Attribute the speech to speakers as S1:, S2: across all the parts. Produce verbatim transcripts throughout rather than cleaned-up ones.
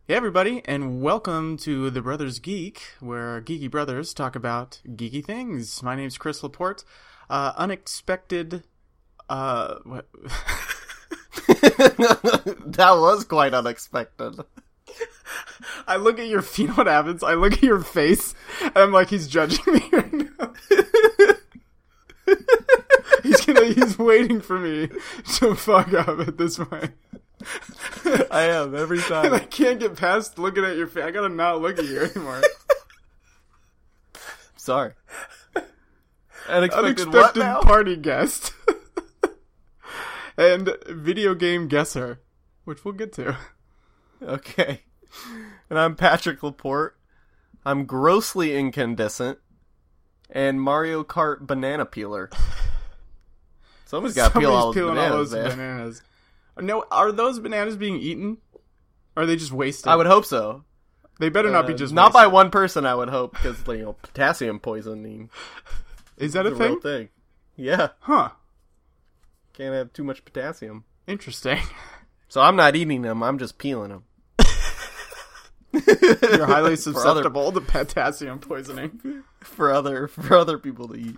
S1: Hey everybody, and welcome to The Brothers Geek, where geeky brothers talk about geeky things. My name's Chris Laporte. Uh, unexpected, uh, what?
S2: That was quite unexpected.
S1: I look at your, you know what happens? I look at your face, and I'm like, he's judging me right now. He's gonna, he's waiting for me to fuck up at this point.
S2: I am, every time.
S1: And I can't get past looking at your face. I gotta not look at you anymore.
S2: Sorry. Unexpected,
S1: Unexpected
S2: what now?
S1: party guest. And video game guesser, which we'll get to.
S2: Okay. And I'm Patrick Laporte. I'm grossly incandescent. And Mario Kart banana peeler. Somebody's got to peel all those
S1: peeling
S2: bananas,
S1: all those
S2: man.
S1: bananas. No, are those bananas being eaten? Or are they just wasted?
S2: I would hope so.
S1: They better
S2: Uh,
S1: not be just
S2: Not
S1: wasted.
S2: by one person, I would hope, because, you know, potassium poisoning
S1: Is that
S2: is
S1: a
S2: a
S1: thing?
S2: real thing. Yeah.
S1: Huh.
S2: Can't have too much potassium.
S1: Interesting.
S2: So I'm not eating them, I'm just peeling them.
S1: You're highly
S2: For other-
S1: susceptible to potassium poisoning.
S2: for other for other people to eat.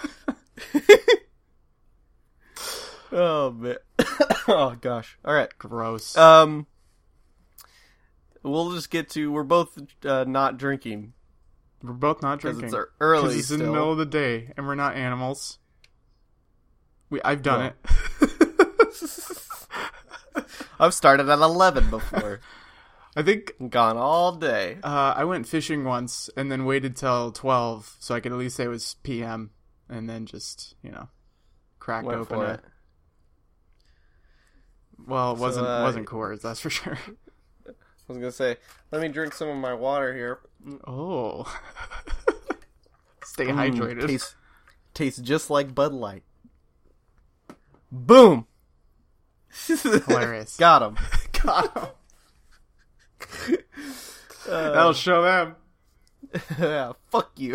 S2: Oh man. Oh gosh. All right.
S1: Gross.
S2: Um we'll just get to we're both uh, not drinking
S1: we're both not
S2: because
S1: drinking.
S2: it's early
S1: Because it's in the
S2: still.
S1: middle of the day, and we're not animals. We, I've done
S2: Well.
S1: it.
S2: I've started at eleven before.
S1: I think
S2: Gone all day.
S1: uh, I went fishing once and then waited till twelve so I could at least say it was P M and then just, you know, cracked
S2: Went
S1: open
S2: for
S1: a...
S2: it.
S1: Well, it
S2: So,
S1: wasn't
S2: uh,
S1: wasn't Coors, that's for sure.
S2: I was gonna say, let me drink some of my water here.
S1: Oh. Stay
S2: Mm,
S1: hydrated.
S2: tastes, tastes just like Bud Light. Boom!
S1: Hilarious.
S2: Got him.
S1: Got him.
S2: Uh,
S1: That'll show them.
S2: Yeah, fuck you.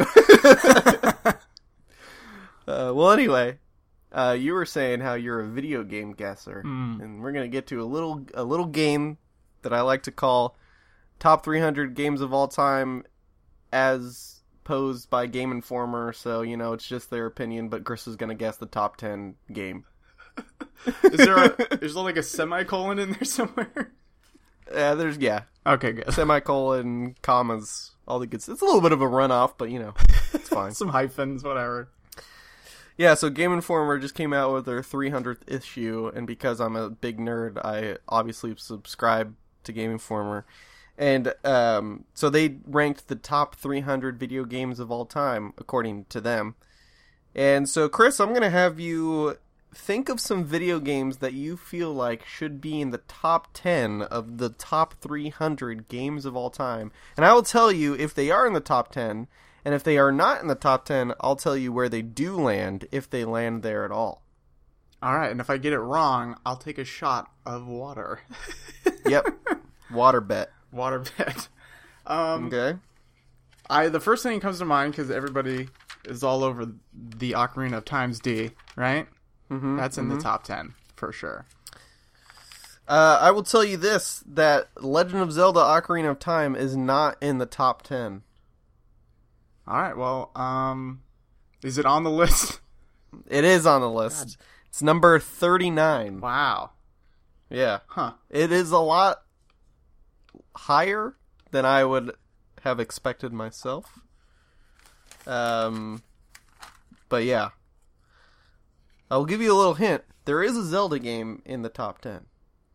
S2: uh, well, anyway, uh, you were saying how you're a video game guesser,
S1: Mm.
S2: and we're gonna get to a little a little game that I like to call top three hundred games of all time, as posed by Game Informer. So you know it's just their opinion, but Chris is gonna guess the top ten game.
S1: Is there a, is there like a semicolon in there somewhere?
S2: Uh, there's yeah,
S1: Okay, good.
S2: semicolon, commas, all the good. It's a little bit of a runoff, but you know it's fine.
S1: Some hyphens, whatever.
S2: Yeah, so Game Informer just came out with their three hundredth issue, and because I'm a big nerd, I obviously subscribe to Game Informer. And um, so they ranked the top three hundred video games of all time, according to them. And so, Chris, I'm going to have you think of some video games that you feel like should be in the top ten of the top three hundred games of all time. And I will tell you if they are in the top ten. And if they are not in the top ten, I'll tell you where they do land, if they land there at all.
S1: All right, and if I get it wrong, I'll take a shot of water.
S2: Yep. Water bet.
S1: Water bet. Um,
S2: Okay.
S1: I the first thing that comes to mind, because everybody is all over the Ocarina of Time's D, right?
S2: Mm-hmm,
S1: That's in
S2: mm-hmm.
S1: the top ten, for sure.
S2: Uh, I will tell you this, that Legend of Zelda Ocarina of Time is not in the top ten.
S1: All right, well, um, is it on the list?
S2: It is on the list. It's number thirty-nine.
S1: Wow.
S2: Yeah.
S1: Huh.
S2: It is a lot higher than I would have expected myself. Um, but yeah. I'll give you a little hint. There is a Zelda game in the top ten.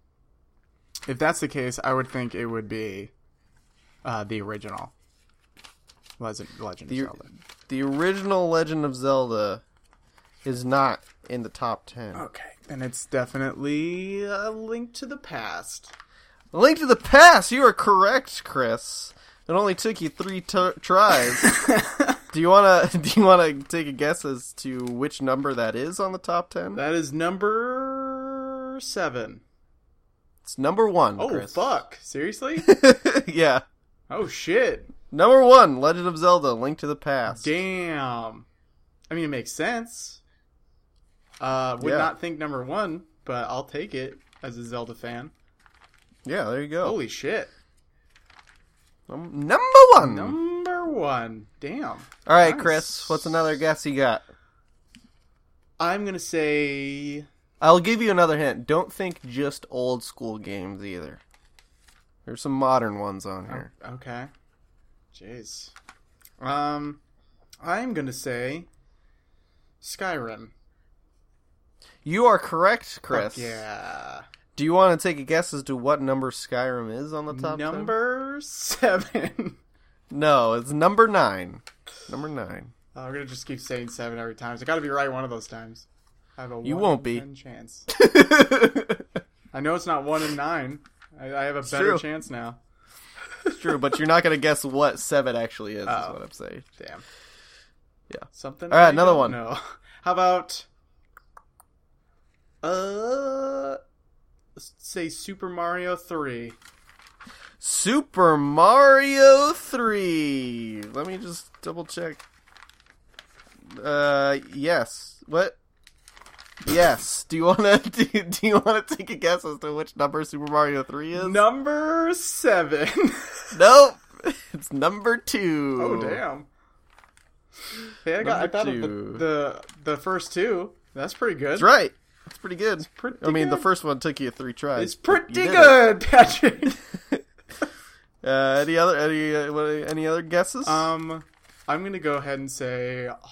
S1: If that's the case, I would think it would be uh, the original Legend, Legend
S2: The,
S1: of Zelda.
S2: the original Legend of Zelda is not in the top ten.
S1: Okay, and it's definitely a Link to the Past.
S2: Link to the Past! You are correct, Chris. It only took you three t- tries. do you wanna do you wanna take a guess as to which number that is on the top ten?
S1: That is number seven.
S2: It's number one,
S1: Oh,
S2: Chris.
S1: fuck. Seriously?
S2: Yeah.
S1: Oh, shit.
S2: Number one, Legend of Zelda, Link to the Past.
S1: Damn. I mean, it makes sense. Uh, would
S2: Yeah.
S1: not think number one, but I'll take it as a Zelda fan.
S2: Yeah, there you go.
S1: Holy shit.
S2: Num- number one.
S1: Number one. Damn.
S2: All right,
S1: Nice.
S2: Chris. What's another guess you got?
S1: I'm gonna say.
S2: I'll give you another hint. Don't think just old school games either. There's some modern ones on here.
S1: Oh, okay. Jeez. Um, I'm gonna say Skyrim.
S2: You are correct, Chris.
S1: Fuck yeah.
S2: Do you want to take a guess as to what number Skyrim is on the top ten?
S1: Number seven.
S2: No, it's number nine. Number nine.
S1: Oh, I'm gonna just keep saying seven every time. So I gotta be right one of those times. I have a
S2: You
S1: one
S2: won't
S1: in
S2: be.
S1: ten chance. I know it's not one in nine. I, I have a
S2: It's
S1: better
S2: true.
S1: chance now.
S2: It's true, but you're not going to guess what seven actually is,
S1: Oh.
S2: is what I'm saying.
S1: Damn.
S2: Yeah.
S1: Something.
S2: All right,
S1: I
S2: another
S1: don't
S2: one.
S1: know. How about uh, let's say Super Mario three.
S2: Super Mario three. Let me just double check. Uh, yes. What? Yes. Do you want to do, do you want to take a guess as to which number Super Mario three is?
S1: Number seven.
S2: Nope. It's number two.
S1: Oh damn. Hey, I got. I
S2: Number
S1: thought of
S2: two.
S1: the, the the first two. That's pretty good.
S2: That's right. That's pretty good.
S1: Pretty
S2: I mean, the
S1: good.
S2: first one took you three tries.
S1: It's
S2: but
S1: pretty
S2: you did
S1: good, Patrick.
S2: it. Uh, any other any uh, what, any other guesses?
S1: um, I'm gonna go ahead and say. oh,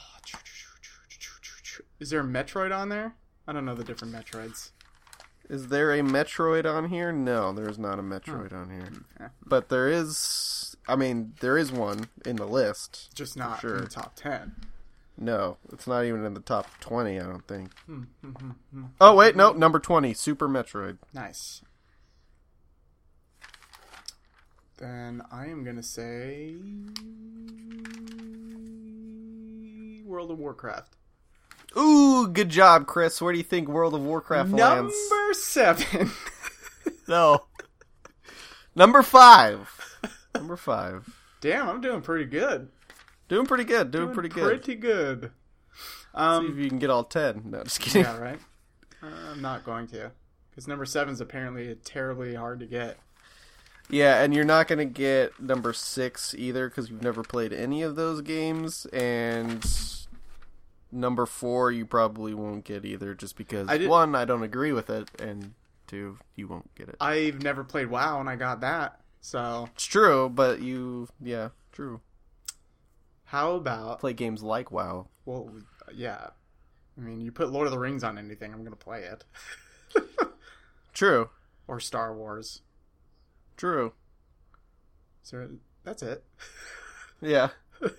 S1: Is there a Metroid on there? I don't know the different Metroids.
S2: Is there a Metroid on here? No, there's not a Metroid on here.
S1: Okay.
S2: But there is. I mean, there is one in the list.
S1: Just not
S2: Sure.
S1: in the top ten.
S2: No, it's not even in the top twenty. I don't think.
S1: Hmm, hmm, hmm, hmm.
S2: Oh wait, no, number twenty, Super Metroid.
S1: Nice. Then I am gonna say World of Warcraft.
S2: Ooh, good job, Chris. Where do you think World of Warcraft lands?
S1: Number seven.
S2: No. Number five. Number five.
S1: Damn, I'm doing pretty good.
S2: Doing pretty good. Doing, pretty good.
S1: Pretty good.
S2: See if
S1: Um,
S2: you can get all ten. No, just kidding.
S1: yeah, right. Uh, I'm not going to, because number seven's apparently terribly hard to get.
S2: Yeah, and you're not going to get number six either because you've never played any of those games. And number four you probably won't get either just because,
S1: I did-
S2: one, I don't agree with it, and two, you won't get it.
S1: I've never played WoW, and I got that. So,
S2: It's true, but you, yeah, true.
S1: how about...
S2: Play games like WoW.
S1: Well, yeah. I mean, you put Lord of the Rings on anything, I'm going to play it.
S2: True.
S1: Or Star Wars.
S2: True.
S1: So, that's it.
S2: Yeah.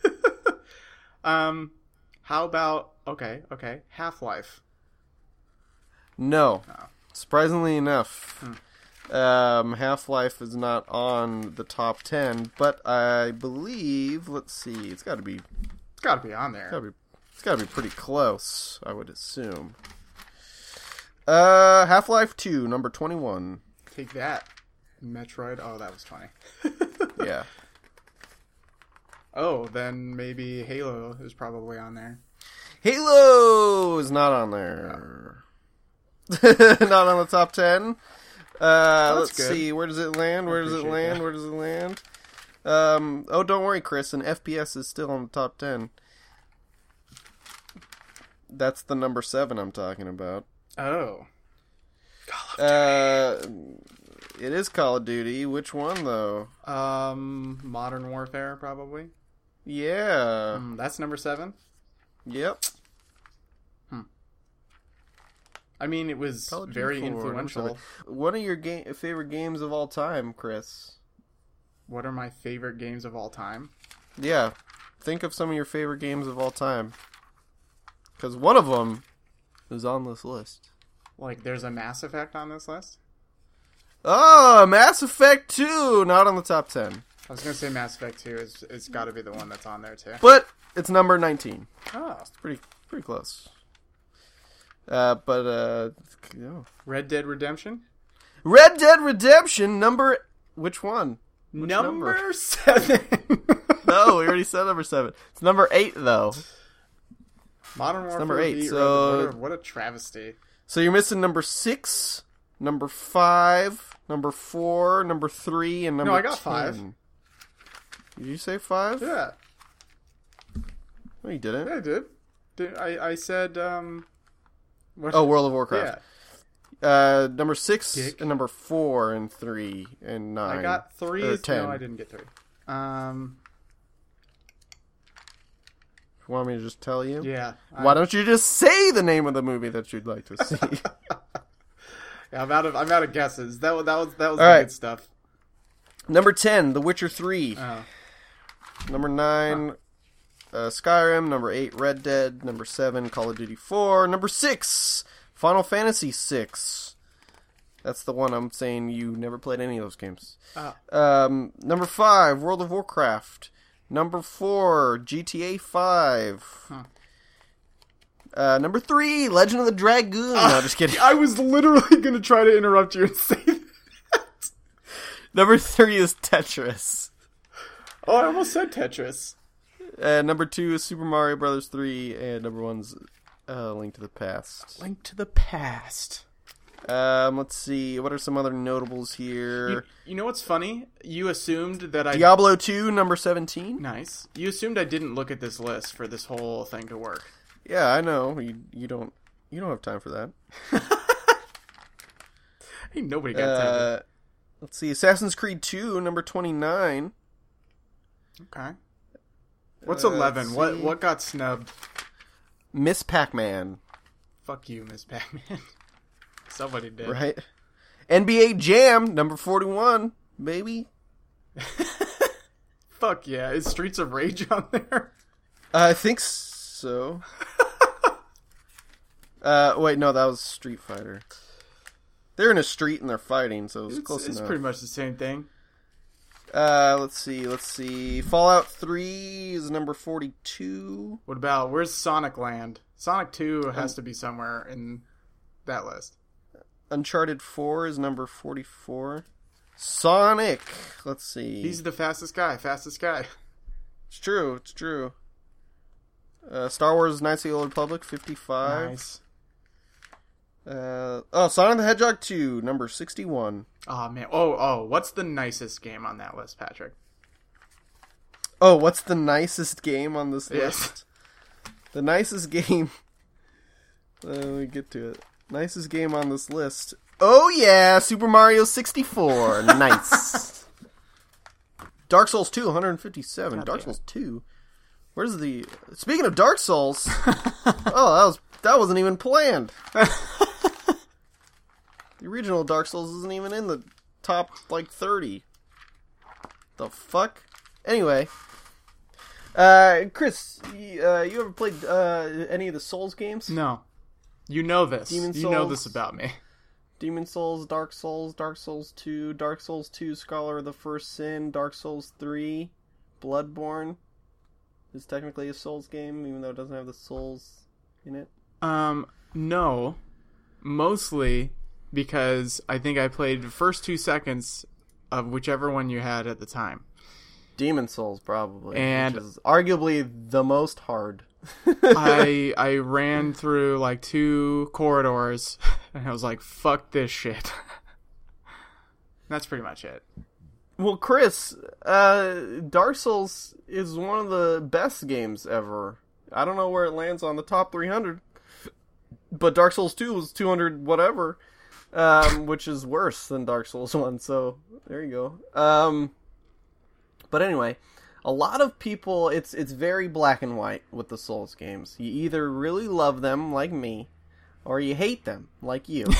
S1: um, how about... Okay, okay. Half-Life.
S2: No.
S1: Oh.
S2: Surprisingly enough, um, Half-Life is not on the top ten, but I believe, let's see, it's got to be,
S1: It's got to be on there.
S2: gotta be, it's got to be pretty close, I would assume. Uh, Half-Life two, number twenty-one.
S1: Take that. Metroid. Oh, that was funny.
S2: Yeah.
S1: Oh, then maybe Halo is probably on there.
S2: Halo is not on there. Not on the top ten. Uh,
S1: That's
S2: let's
S1: good.
S2: see. Where does it land? Where does it
S1: appreciate
S2: land?
S1: that.
S2: Where does it land? Um, oh, don't worry, Chris. An F P S is still on the top ten. That's the number seven I'm talking about.
S1: Oh.
S2: Uh, it is Call of Duty. Which one, though?
S1: Um, Modern Warfare, probably.
S2: Yeah.
S1: Um, that's number seven.
S2: Yep.
S1: I mean, it was
S2: Call of Duty
S1: very
S2: four, number
S1: influential.
S2: seven. What are your ga- favorite games of all time, Chris?
S1: What are my favorite games of all time?
S2: Yeah. Think of some of your favorite games of all time. Because one of them is on this list.
S1: Like, there's a Mass Effect on this list?
S2: Oh, Mass Effect two! Not on the top ten.
S1: I was going to say Mass Effect two. It's, it's got to be the one that's on there, too.
S2: But it's number nineteen.
S1: Oh.
S2: Pretty pretty close. Uh, but, uh, yeah.
S1: Red Dead Redemption?
S2: Red Dead Redemption, number... Which one? Which
S1: number,
S2: number?
S1: seven.
S2: No, we already said number seven. It's number eight, though.
S1: Modern Warfare
S2: number eight,
S1: beat
S2: so-
S1: Red Dead. What a, what a travesty.
S2: So you're missing number six, number five, number four, number three, and number
S1: No, I got
S2: ten.
S1: five.
S2: Did you say five?
S1: Yeah.
S2: No, you didn't.
S1: Yeah, I did. did I, I said, um... What?
S2: Oh, World of Warcraft.
S1: Yeah.
S2: Uh, number six,
S1: Dick.
S2: and number four, and three, and nine.
S1: I got three.
S2: Or ten.
S1: No, I didn't get three. Um...
S2: You want me to just tell you?
S1: Yeah.
S2: Why don't you just say the name of the movie that you'd like to see?
S1: Yeah, I'm out of I'm out of guesses. That was that was that was
S2: All
S1: the
S2: right.
S1: good stuff.
S2: Number ten, The Witcher three.
S1: Oh.
S2: Number nine, uh, Skyrim. Number eight, Red Dead. Number seven, Call of Duty four. Number six, Final Fantasy six. That's the one I'm saying you never played any of those games.
S1: Oh.
S2: Um, number five, World of Warcraft. Number four, G T A five.
S1: Huh.
S2: Uh, number three, Legend of the Dragoon.
S1: Uh,
S2: no, just kidding.
S1: I was literally going to try to interrupt you and say that.
S2: Number three is Tetris.
S1: Oh, I almost said Tetris.
S2: Uh, number two is Super Mario Brothers three, and number one's uh, Link to the Past.
S1: Link to the Past.
S2: Um, let's see. What are some other notables here?
S1: You, you know what's funny? You assumed that I...
S2: Diablo two, number seventeen.
S1: Nice. You assumed I didn't look at this list for this whole thing to work.
S2: Yeah, I know. You you don't you don't have time for that.
S1: Ain't nobody got time.
S2: Uh, let's see. Assassin's Creed two, number twenty-nine.
S1: Okay. What's
S2: Uh,
S1: eleven?
S2: let's
S1: What
S2: see.
S1: what got snubbed?
S2: Miss Pac-Man,
S1: Fuck you, Miss Pac-Man. Somebody did.
S2: right? N B A Jam, number forty-one, baby.
S1: Fuck yeah. Is Streets of Rage on there?
S2: I think so. uh, wait, no, that was Street Fighter. They're in a street and they're fighting, so it's,
S1: It's,
S2: close
S1: it's
S2: enough.
S1: pretty much the same thing.
S2: Uh, let's see, let's see. Fallout three is number forty-two.
S1: What about, where's Sonic Land? Sonic two has to be somewhere in that list.
S2: Uncharted four is number forty-four. Sonic, let's see.
S1: He's the fastest guy, fastest guy.
S2: It's true, it's true. Uh, Star Wars Knights of the Old Republic, fifty-five.
S1: Nice.
S2: Uh, oh, Sonic the Hedgehog two, number sixty-one.
S1: Oh, man. Oh, oh, what's the nicest game on that list, Patrick?
S2: Oh, what's the nicest game on this
S1: Yes.
S2: list? The nicest game... Uh, let me get to it. Nicest game on this list. Oh yeah, Super Mario sixty-four. Nice. Dark Souls two, one hundred fifty-seven.
S1: God
S2: Dark
S1: damn.
S2: Souls two. Where's the... Speaking of Dark Souls... oh, that was that wasn't even planned. The original Dark Souls isn't even in the top, like, thirty. The fuck? Anyway. Uh, Chris, y- uh, you ever played uh, any of the Souls games?
S1: No. You know this.
S2: Demon
S1: you know
S2: Souls.
S1: this about me.
S2: Demon Souls, Dark Souls, Dark Souls two, Dark Souls two, Scholar of the First Sin, Dark Souls three, Bloodborne is technically a Souls game, even though it doesn't have the Souls in it.
S1: Um, no. Mostly because I think I played the first two seconds of whichever one you had at the time.
S2: Demon Souls, probably.
S1: And-
S2: which is arguably the most hard.
S1: I I ran through like two corridors and I was like, fuck this shit. That's pretty much it.
S2: Well, Chris, uh, Dark Souls is one of the best games ever. I don't know where it lands on the top three hundred, but Dark Souls two was two hundred whatever, um, which is worse than Dark Souls one, so there you go. Um, but anyway, a lot of people, it's it's very black and white with the Souls games. You either really love them, like me, or you hate them, like you.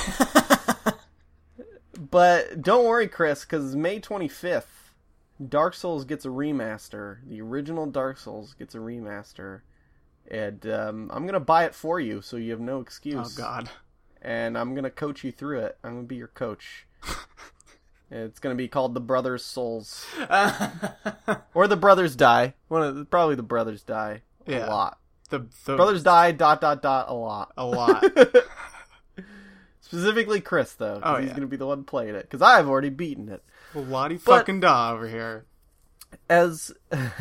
S2: But don't worry, Chris, because May twenty-fifth, Dark Souls gets a remaster. The original Dark Souls gets a remaster. And um, I'm going to buy it for you, so you have no excuse.
S1: Oh, God.
S2: And I'm going to coach you through it. I'm going to be your coach. It's going to be called The Brothers Souls. Or The Brothers Die. One of the, probably The Brothers Die. A
S1: Yeah.
S2: lot.
S1: The, the
S2: Brothers Die, dot, dot, dot, a lot.
S1: A lot.
S2: Specifically Chris, though. 'Cause
S1: Oh,
S2: he's
S1: yeah.
S2: going to be the one playing it. Because I've already beaten it.
S1: Lottie
S2: But-
S1: fucking da over here.
S2: As...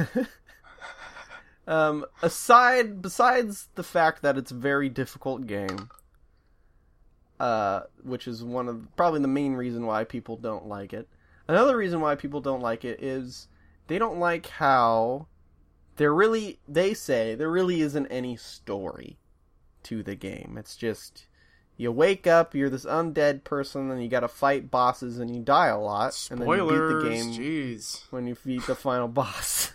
S2: um, aside... Besides the fact that it's a very difficult game... Uh, which is one of... Probably the main reason why people don't like it. Another reason why people don't like it is... they don't like how there really, they say, there really isn't any story to the game. It's just, you wake up, you're this undead person, and you gotta fight bosses, and you die a lot.
S1: Spoilers,
S2: and then you beat the game
S1: jeez.
S2: when you beat the final boss.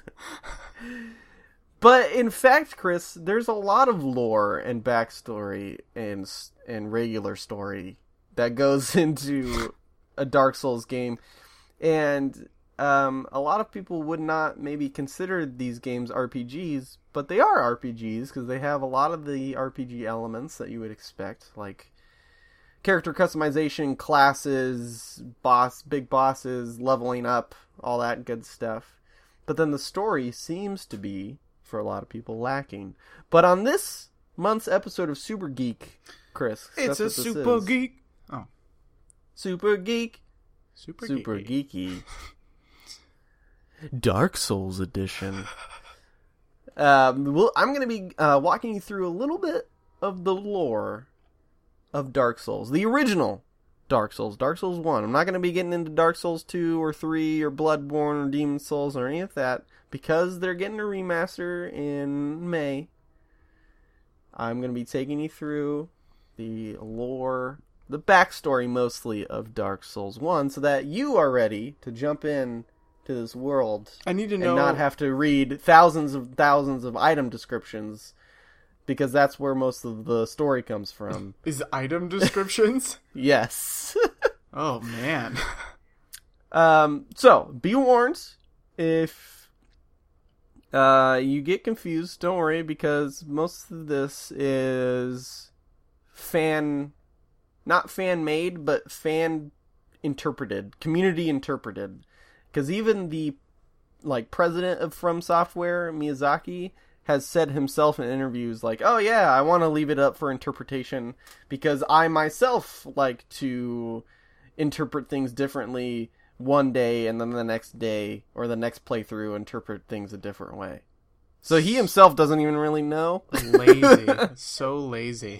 S2: But in fact, Chris, there's a lot of lore and backstory and and regular story that goes into a Dark Souls game, and um, a lot of people would not maybe consider these games R P Gs, but they are R P Gs because they have a lot of the R P G elements that you would expect, like character customization, classes, boss, big bosses, leveling up, all that good stuff. But then the story seems to be, for a lot of people, lacking. But on this month's episode of Super Geek, Chris,
S1: It's a super
S2: is.
S1: geek. Oh.
S2: Super Geek.
S1: Super,
S2: Super
S1: geeky.
S2: geeky. Dark Souls edition. Um, well, I'm going to be uh, walking you through a little bit of the lore of Dark Souls. The original Dark Souls. Dark Souls one. I'm not going to be getting into Dark Souls two or three or Bloodborne or Demon Souls or any of that, because they're getting a remaster in May. I'm going to be taking you through the lore, the backstory mostly of Dark Souls one, so that you are ready to jump in to this world
S1: I need to
S2: and
S1: know.
S2: not have to read thousands of thousands of item descriptions, because that's where most of the story comes from.
S1: Is item descriptions?
S2: Yes.
S1: Oh, man.
S2: Um, so, be warned, if uh, you get confused, don't worry, because most of this is fan, not fan-made, but fan-interpreted, community-interpreted. Because even the, like, president of From Software, Miyazaki, has said himself in interviews, like, oh yeah, I want to leave it up for interpretation, because I myself like to interpret things differently one day, and then the next day, or the next playthrough, interpret things a different way. So he himself doesn't even really know.
S1: Lazy. So lazy.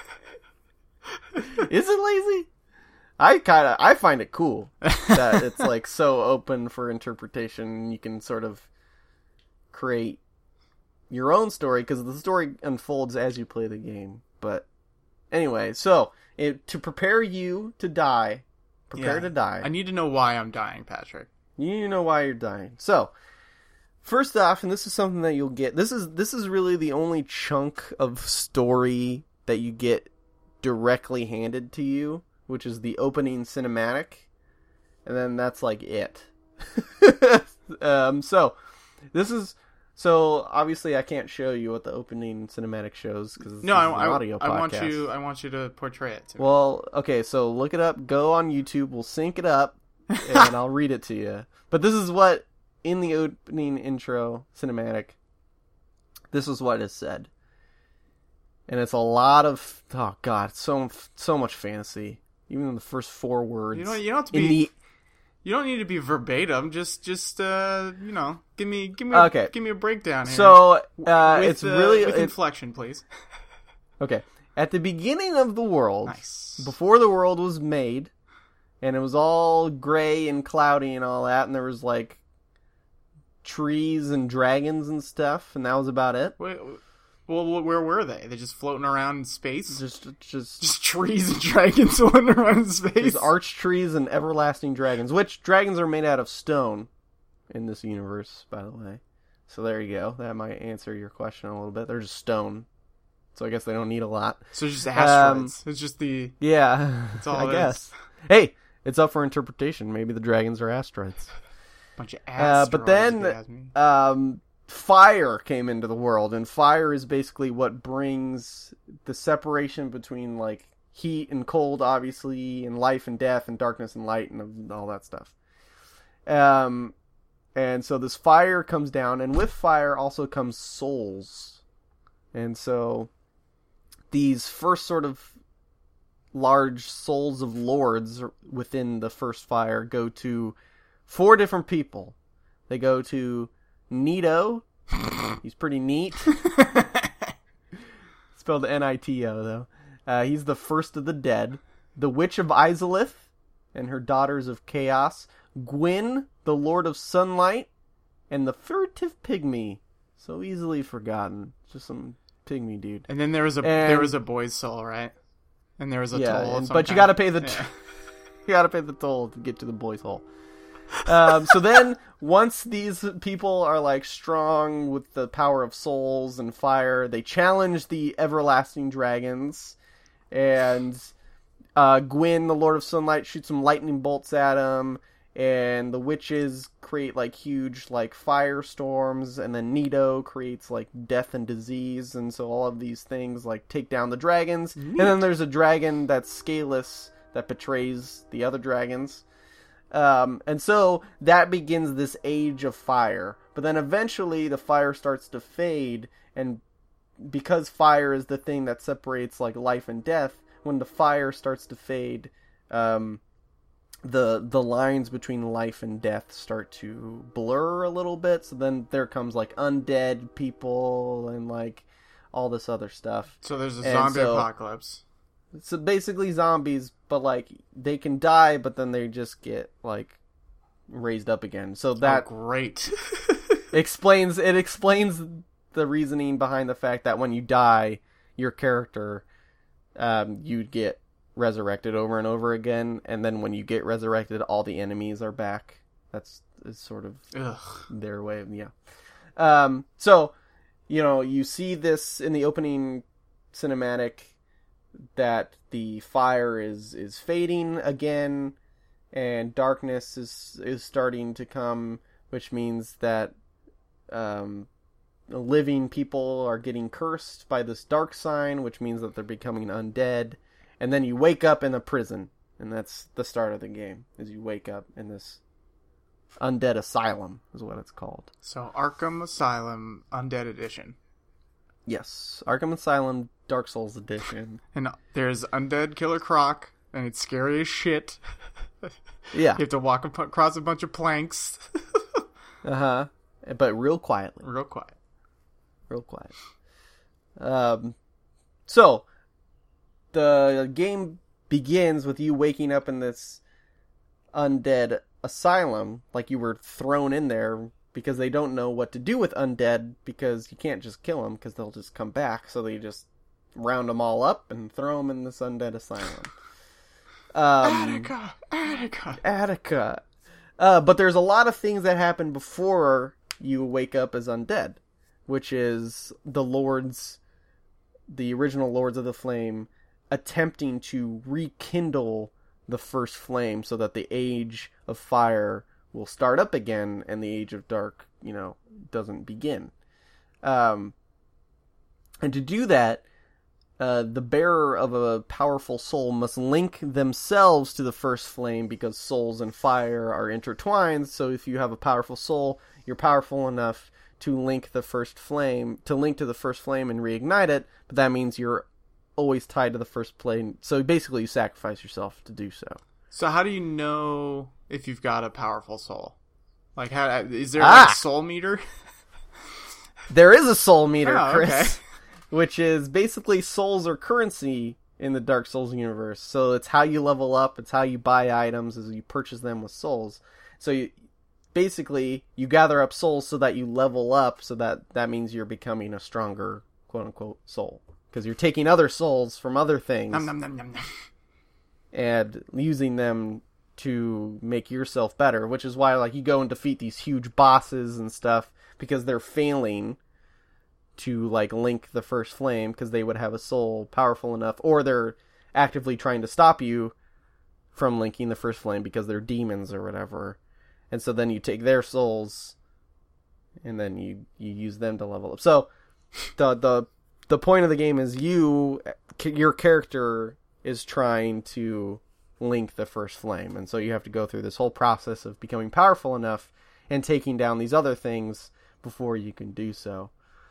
S2: Is it lazy? I kind of, I find it cool that it's like so open for interpretation. You can sort of create your own story, because the story unfolds as you play the game. But anyway, so it, to prepare you to die, prepare
S1: Yeah.
S2: to die.
S1: I need to know why I'm dying, Patrick.
S2: You need to know why you're dying. So, first off, and this is something that you'll get, this is this is really the only chunk of story that you get directly handed to you, which is the opening cinematic, and then that's like it. um, so, this is, so obviously I can't show you what the opening cinematic shows, because it's
S1: No,
S2: an
S1: I, I,
S2: audio
S1: I
S2: podcast.
S1: want you. I want you to portray it. To me.
S2: Well, okay, so look it up, go on YouTube, we'll sync it up, and I'll read it to you. But this is what, in the opening intro cinematic, this is what is said. And it's a lot of, oh god, so so much fantasy. Even in the first four words.
S1: You know, you don't have to
S2: in
S1: be.
S2: the,
S1: You don't need to be verbatim. Just, just, uh, you know, give me, give me,
S2: Okay.
S1: give me a breakdown here.
S2: so, uh,
S1: with,
S2: it's
S1: uh,
S2: really,
S1: with
S2: it-
S1: inflection, please.
S2: okay. At the beginning of the world,
S1: Nice.
S2: before the world was made, and it was all gray and cloudy and all that, and there was like trees and dragons and stuff, and that was about it.
S1: Wait, well, where were they? They just floating around in space?
S2: Just, just,
S1: Just trees and dragons floating around in space.
S2: There's arch trees and everlasting dragons, which dragons are made out of stone in this universe, by the way. So there you go. That might answer your question a little bit. They're just stone, so I guess they don't need a lot.
S1: So it's just asteroids. it's just the.
S2: Yeah,
S1: all
S2: I
S1: it
S2: guess. Hey, it's up for interpretation. Maybe the dragons are asteroids.
S1: Bunch of
S2: Uh,
S1: asteroids.
S2: but
S1: if
S2: then,
S1: you ask me.
S2: um, fire came into the world, and fire is basically what brings the separation between, like, heat and cold, obviously, and life and death, and darkness and light, and all that stuff. Um, and so this fire comes down, and with fire also comes souls. And so these first sort of large souls of lords within the first fire go to four different people. They go to Nito. He's pretty neat. Spelled N I T O, though. Uh, he's the first of the dead. The Witch of Izalith and her Daughters of Chaos. Gwyn, the Lord of Sunlight, and the furtive pygmy, so easily forgotten. Just some pygmy dude.
S1: And then there was a
S2: and,
S1: there was a boy's soul, right? And there was a
S2: yeah,
S1: toll.
S2: And,
S1: of
S2: but
S1: some
S2: you got to pay the
S1: yeah.
S2: you got to pay the toll to get to the boy's hole. um, so then, once these people are like strong with the power of souls and fire, they challenge the everlasting dragons, and uh, Gwyn, the Lord of Sunlight, shoots some lightning bolts at them, and the witches create like huge like firestorms, and then Nito creates like death and disease, and so all of these things like take down the dragons. Neat. And then there's a dragon that's scaleless that betrays the other dragons. Um, and so that begins this age of fire. But then eventually the fire starts to fade, and because fire is the thing that separates like life and death, when the fire starts to fade, um, the the lines between life and death start to blur a little bit. So then there comes like undead people and like all this other stuff.
S1: So there's a
S2: and
S1: zombie
S2: so,
S1: apocalypse.
S2: So basically zombies, but like they can die, but then they just get like raised up again. So that
S1: oh, great
S2: explains it explains the reasoning behind the fact that when you die, your character um you'd get resurrected over and over again, and then when you get resurrected, all the enemies are back. That's is sort of
S1: Ugh.
S2: their way of yeah. Um so you know, you see this in the opening cinematic, that the fire is is fading again, and darkness is is starting to come, which means that um, living people are getting cursed by this dark sign, which means that they're becoming undead. And then you wake up in a prison, and that's the start of the game, is you wake up in this undead asylum, is what it's called.
S1: So Arkham Asylum Undead Edition.
S2: Yes, Arkham Asylum Dark Souls Edition.
S1: And there's Undead Killer Croc, and it's scary as shit.
S2: Yeah.
S1: You have to walk up, across a bunch of planks.
S2: Uh-huh. But real quietly.
S1: Real quiet.
S2: Real quiet. Um, so, the game begins with you waking up in this undead asylum, like you were thrown in there, because they don't know what to do with undead, because you can't just kill them, because they'll just come back, so they just round them all up and throw them in this undead asylum. Um,
S1: Attica! Attica!
S2: Attica! Uh, but there's a lot of things that happen before you wake up as undead, which is the lords, the original Lords of the Flame, attempting to rekindle the first flame so that the Age of Fire will start up again, and the Age of Dark, you know, doesn't begin. Um, and to do that, uh, the bearer of a powerful soul must link themselves to the first flame, because souls and fire are intertwined. So if you have a powerful soul, you're powerful enough to link the first flame, to link to the first flame and reignite it, but that means you're always tied to the first flame. So basically you sacrifice yourself to do so.
S1: So how do you know if you've got a powerful soul? Like, how is there
S2: Ah!
S1: like a soul meter?
S2: There is a soul meter,
S1: Oh,
S2: Chris,
S1: okay.
S2: which is basically souls are currency in the Dark Souls universe. So it's how you level up, it's how you buy items, as you purchase them with souls. So you, basically, you gather up souls so that you level up, so that that means you're becoming a stronger, quote-unquote, soul. Because you're taking other souls from other things
S1: Nom, nom, nom, nom, nom.
S2: and using them to make yourself better, which is why like you go and defeat these huge bosses and stuff, because they're failing to like link the first flame, because they would have a soul powerful enough, or they're actively trying to stop you from linking the first flame because they're demons or whatever. And so then you take their souls and then you you use them to level up. So the the the point of the game is you your character is trying to link the first flame, and so you have to go through this whole process of becoming powerful enough and taking down these other things before you can do so.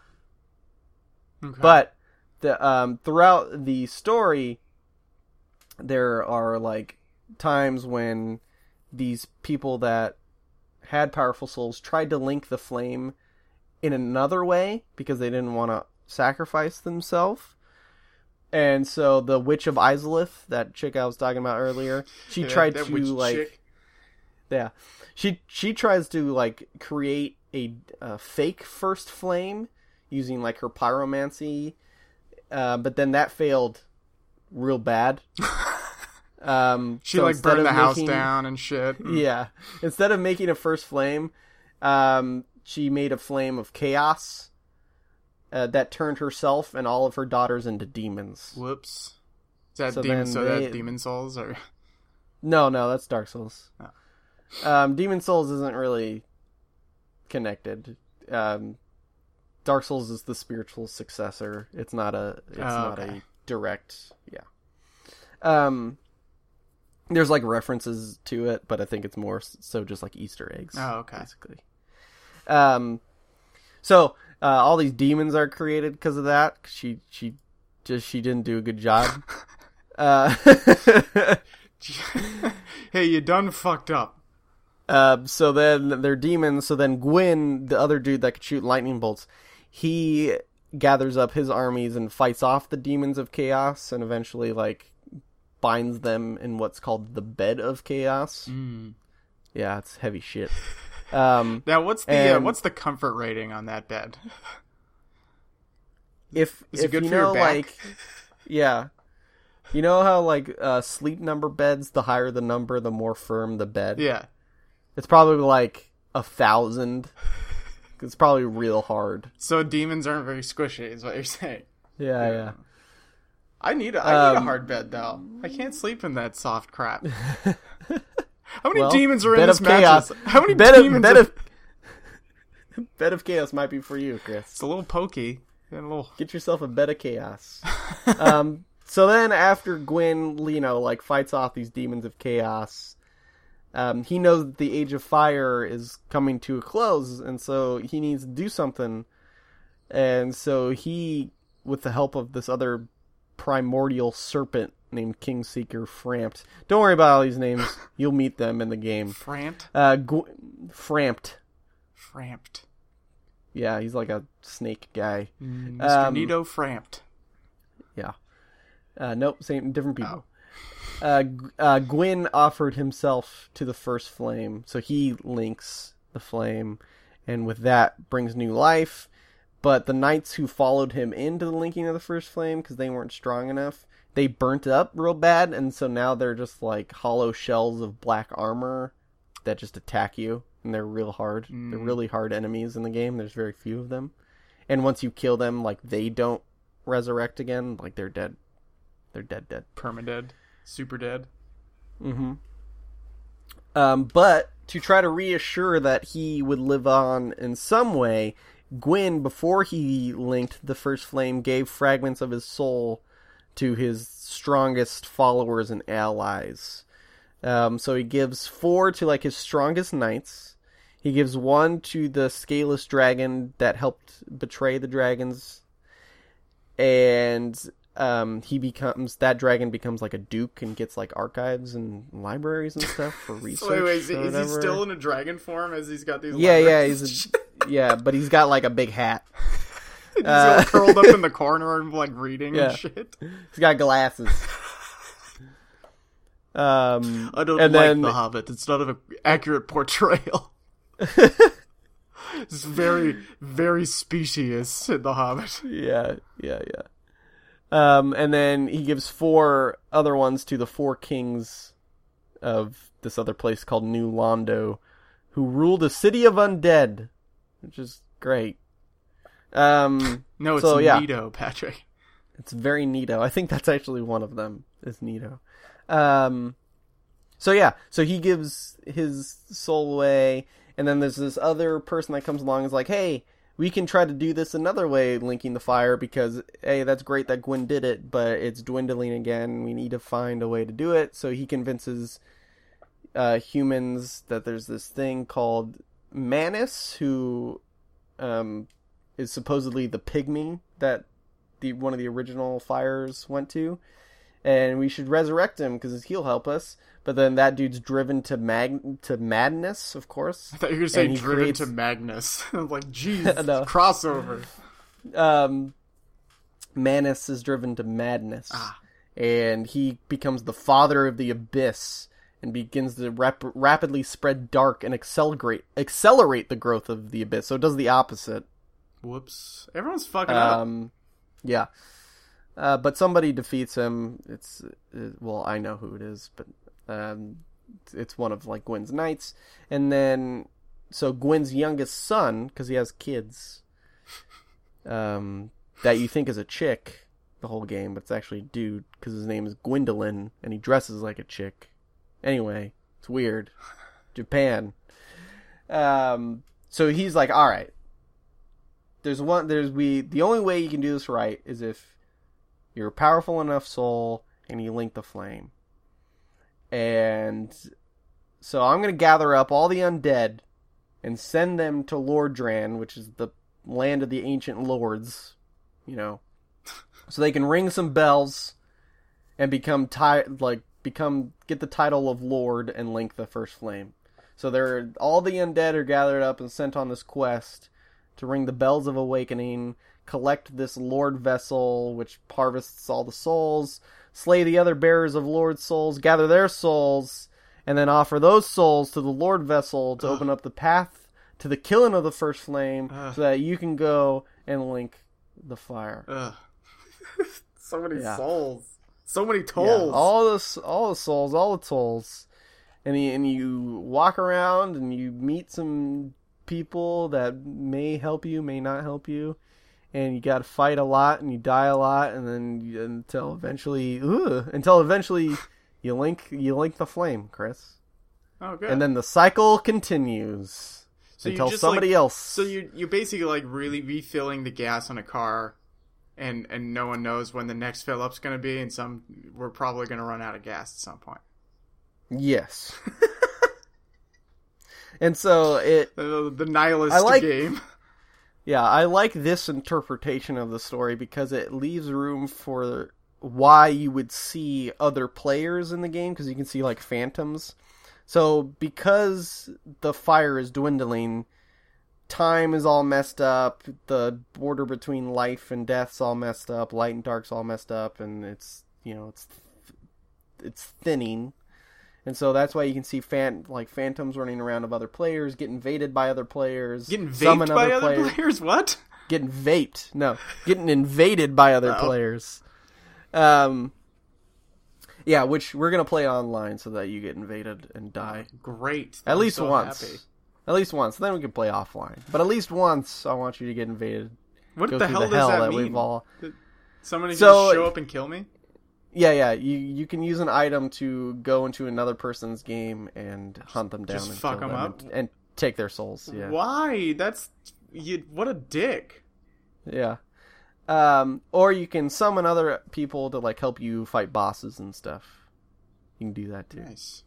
S1: Okay.
S2: But the um, throughout the story, there are like times when these people that had powerful souls tried to link the flame in another way because they didn't want to sacrifice themselves. And so the Witch of Izalith, that chick I was talking about earlier, she
S1: Yeah,
S2: tried
S1: that
S2: to
S1: witch
S2: like
S1: chick.
S2: Yeah, she she tries to like create a, a fake first flame using like her pyromancy, uh, but then that failed real bad. Um,
S1: she
S2: so
S1: like burned the house
S2: making,
S1: down and shit.
S2: Yeah, instead of making a first flame, um, she made a flame of chaos uh, that turned herself and all of her daughters into demons.
S1: Whoops! Is that
S2: So
S1: demon?
S2: then
S1: So
S2: they-
S1: that demon souls or
S2: No, no, that's Dark Souls.
S1: Oh.
S2: Um, Demon Souls isn't really connected. Um, Dark Souls is the spiritual successor. It's not a. It's
S1: Oh,
S2: not
S1: okay.
S2: a direct. Yeah. Um, there's like references to it, but I think it's more so just like Easter eggs.
S1: Oh, okay.
S2: Basically. Um, so uh, all these demons are created because of that. She she just she didn't do a good job. uh,
S1: hey, you done fucked up.
S2: Uh, so then they're demons. So then Gwyn, the other dude that could shoot lightning bolts, he gathers up his armies and fights off the demons of chaos, and eventually like binds them in what's called the Bed of Chaos.
S1: Mm.
S2: Yeah, it's heavy shit. Um,
S1: Now, what's the uh,
S2: and-
S1: what's the comfort rating on that bed?
S2: if
S1: Is it
S2: if
S1: good
S2: you
S1: for your
S2: know,
S1: back?
S2: like, yeah, you know how like uh, sleep number beds, the higher the number, the more firm the bed.
S1: Yeah.
S2: It's probably like a thousand. It's probably real hard.
S1: So demons aren't very squishy, is what you're saying.
S2: Yeah, yeah.
S1: I need a, I need a
S2: Um,
S1: hard bed though. I can't sleep in that soft crap. How many
S2: Well,
S1: demons are in
S2: Bed
S1: this
S2: of Chaos.
S1: mattress? How many
S2: Bed
S1: demons?
S2: of, bed
S1: are...
S2: of Bed of Chaos might be for you, Chris.
S1: It's a little pokey. And a little...
S2: Get yourself a Bed of Chaos. um, so then after Gwyn, you know, like fights off these demons of chaos, um, he knows that the Age of Fire is coming to a close, and so he needs to do something. And so he, with the help of this other primordial serpent named Kingseeker Frampt. Don't worry about all these names. You'll meet them in the game.
S1: Frant?
S2: Uh, Gw- Frampt.
S1: Framped.
S2: Yeah, he's like a snake guy.
S1: Mister
S2: Um,
S1: Nito Framped.
S2: Yeah. Uh, nope, same, different people. Uh, G- uh, Gwyn offered himself to the first flame, so he links the flame, and with that brings new life. But the knights who followed him into the linking of the first flame, because they weren't strong enough, they burnt up real bad, and so now they're just like hollow shells of black armor that just attack you, and they're real hard.
S1: Mm.
S2: They're really hard enemies in the game. There's very few of them. And once you kill them, like, they don't resurrect again. Like, they're dead. They're dead, dead.
S1: Permadead. Super dead.
S2: Mm-hmm. Um, but to try to reassure that he would live on in some way, Gwyn, before he linked the first flame, gave fragments of his soul to his strongest followers and allies. Um, so he gives four to, like, his strongest knights. He gives one to the scaleless dragon that helped betray the dragons. And um, he becomes, that dragon becomes like a duke and gets like archives and libraries and stuff for research.
S1: Wait, wait, is, he,
S2: or
S1: is he
S2: whatever.
S1: still in a dragon form as he's got these
S2: Yeah, yeah,
S1: libraries?
S2: he's a, yeah, but he's got like a big hat.
S1: He's
S2: uh,
S1: all curled up in the corner and like reading
S2: Yeah.
S1: and shit.
S2: He's got glasses. Um,
S1: I don't
S2: and
S1: like
S2: then,
S1: The Hobbit. It's not an accurate portrayal. It's very, very specious in The Hobbit.
S2: Yeah, yeah, yeah. Um, and then he gives four other ones to the four kings of this other place called New Londo, who ruled a city of undead, which is great. Um,
S1: No, it's
S2: So, yeah.
S1: Nito, Patrick.
S2: it's very neato. I think that's actually one of them, is neato. Um, so yeah, so he gives his soul away, and then there's this other person that comes along and is like, hey, we can try to do this another way, linking the fire, because, hey, that's great that Gwyn did it, but it's dwindling again. We need to find a way to do it. So he convinces uh, humans that there's this thing called Manus, who um, is supposedly the pygmy that the one of the original fires went to. And we should resurrect him because he'll help us. But then that dude's driven to mag to madness, of course.
S1: I thought you were going to say
S2: And he
S1: driven
S2: creates-
S1: to Magnus. I was like, jeez,
S2: No.
S1: crossover.
S2: Um, Manus is driven to madness,
S1: Ah.
S2: and he becomes the father of the abyss. and begins to rap- rapidly spread dark and accelerate accelerate the growth of the abyss. So it does the opposite.
S1: Whoops! Everyone's fucking up.
S2: Um, yeah. Uh, but somebody defeats him. It's uh, well, I know who it is, but um, it's one of like Gwyn's knights, and then so Gwyn's youngest son, because he has kids, um, that you think is a chick the whole game, but it's actually a dude because his name is Gwendolyn and he dresses like a chick. Anyway, it's weird. Japan. Um, so he's like, all right. There's one. There's we. The only way you can do this right is if you're a powerful enough soul and you link the flame. And so I'm going to gather up all the undead and send them to Lordran, which is the land of the ancient lords, you know, so they can ring some bells and become ti- like become get the title of Lord and link the first flame. So they're all the undead are gathered up and sent on this quest to ring the bells of awakening, collect this Lord vessel, which harvests all the souls, slay the other bearers of Lord souls, gather their souls, and then offer those souls to the Lord vessel to Ugh. open up the path to the killing of the first flame, Ugh. so that you can go and link the fire.
S1: Ugh. So many yeah. souls, so many tolls.
S2: Yeah, all the all the souls, all the tolls, and you, and you walk around and you meet some people that may help you, may not help you, and you got to fight a lot and you die a lot, and then you, until eventually, ugh, until eventually you link you link the flame, Chris.
S1: Oh, good.
S2: And then the cycle continues
S1: so
S2: until
S1: just
S2: somebody
S1: like,
S2: else.
S1: So you you're basically like really refilling the gas on a car, and and no one knows when the next fill up's going to be, and some we're probably going to run out of gas at some point.
S2: Yes. And so it
S1: the, the nihilist
S2: I like,
S1: game.
S2: Yeah, I like this interpretation of the story because it leaves room for why you would see other players in the game, because you can see like phantoms. So because the fire is dwindling, time is all messed up, the border between life and death's all messed up, light and dark's all messed up, and it's, you know, it's it's thinning. And so that's why you can see fan like phantoms running around of other players, get invaded by other players.
S1: Getting vaped by other players. players? What?
S2: Getting vaped. No. Getting invaded by other oh. players. Um, yeah, which we're going to play online so that you get invaded and die.
S1: Great.
S2: At
S1: I'm
S2: least
S1: so
S2: once.
S1: Happy.
S2: At least once. Then we can play offline. But at least once, I want you to get invaded.
S1: What
S2: Go
S1: the hell
S2: the
S1: does
S2: hell
S1: that,
S2: that
S1: mean?
S2: We've all...
S1: Somebody
S2: so,
S1: just show up and kill me?
S2: Yeah, yeah. You you can use an item to go into another person's game and hunt them down
S1: just
S2: and
S1: fuck
S2: kill
S1: them,
S2: them
S1: up?
S2: and, and take their souls. Yeah.
S1: Why? That's you. What a dick.
S2: Yeah. Um, or you can summon other people to like help you fight bosses and stuff. You can do that too.
S1: Nice.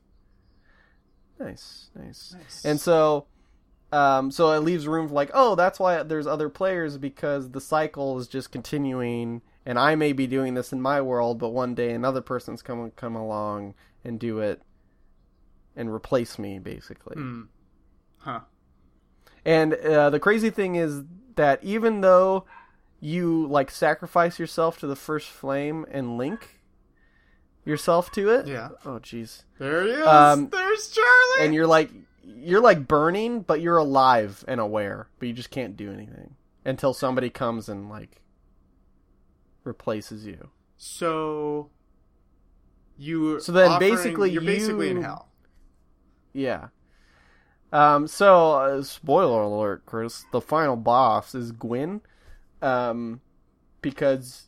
S2: Nice, nice.
S1: Nice.
S2: And so, um, so it leaves room for like, oh, that's why there's other players, because the cycle is just continuing. And I may be doing this in my world, but one day another person's come come along and do it and replace me, basically.
S1: Mm. Huh.
S2: And uh, the crazy thing is that even though you like sacrifice yourself to the first flame and link yourself to it,
S1: yeah.
S2: Oh, jeez.
S1: There he is.
S2: Um,
S1: There's Charlie.
S2: And you're like you're like burning, but you're alive and aware, but you just can't do anything until somebody comes and like replaces you.
S1: So you
S2: so then
S1: offering,
S2: basically
S1: you're
S2: you,
S1: basically in hell.
S2: Yeah. Um. So uh, spoiler alert, Chris. The final boss is Gwyn, um, because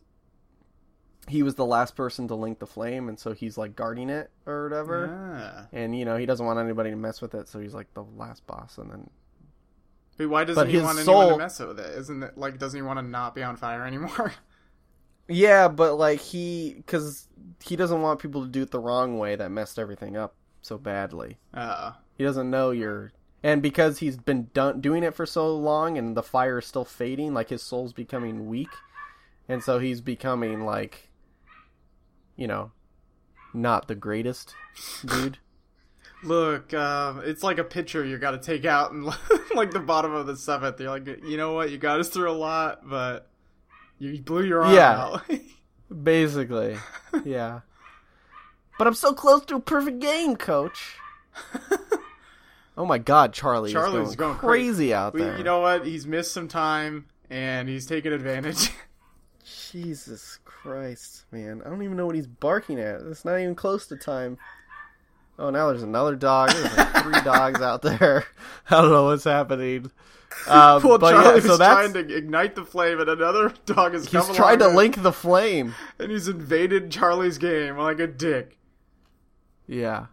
S2: he was the last person to link the flame, and so he's like guarding it or whatever.
S1: Yeah.
S2: And you know he doesn't want anybody to mess with it, so he's like the last boss, and then.
S1: But why doesn't
S2: but
S1: he want
S2: soul...
S1: anyone to mess with it? Isn't it like doesn't he want to not be on fire anymore?
S2: Yeah, but like he, because he doesn't want people to do it the wrong way that messed everything up so badly.
S1: Uh,
S2: he doesn't know you're, and because he's been done doing it for so long, and the fire is still fading, like his soul's becoming weak, and so he's becoming like, you know, not the greatest dude.
S1: Look, um, it's like a pitcher you got to take out in like the bottom of the seventh. You're like, you know what, you got us through a lot, but. You blew your arm
S2: yeah,
S1: out.
S2: Basically. Yeah. But I'm so close to a perfect game, Coach. Oh my God, Charlie
S1: Charlie's
S2: is
S1: going,
S2: going crazy
S1: cra-
S2: out
S1: we,
S2: there.
S1: You know what? He's missed some time, and he's taking advantage.
S2: Jesus Christ, man. I don't even know what he's barking at. It's not even close to time. Oh, now there's another dog. There's like three dogs out there. I don't know what's happening. Um,
S1: well,
S2: but
S1: Charlie
S2: yeah,
S1: was
S2: so that's,
S1: trying to ignite the flame, and another dog has come
S2: he's trying to
S1: along,
S2: link the flame.
S1: and he's invaded Charlie's game like a dick.
S2: Yeah.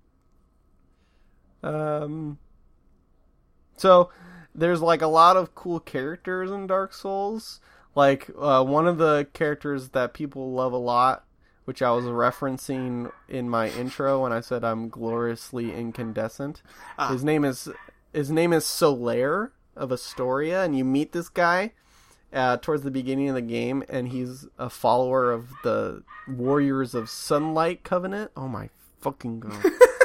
S2: Um. So there's like a lot of cool characters in Dark Souls. Like uh, one of the characters that people love a lot, which I was referencing in my intro when I said I'm gloriously incandescent.
S1: Ah.
S2: His name is his name is Solaire of Astoria, and you meet this guy uh, towards the beginning of the game, and he's a follower of the Warriors of Sunlight Covenant. Oh my fucking god!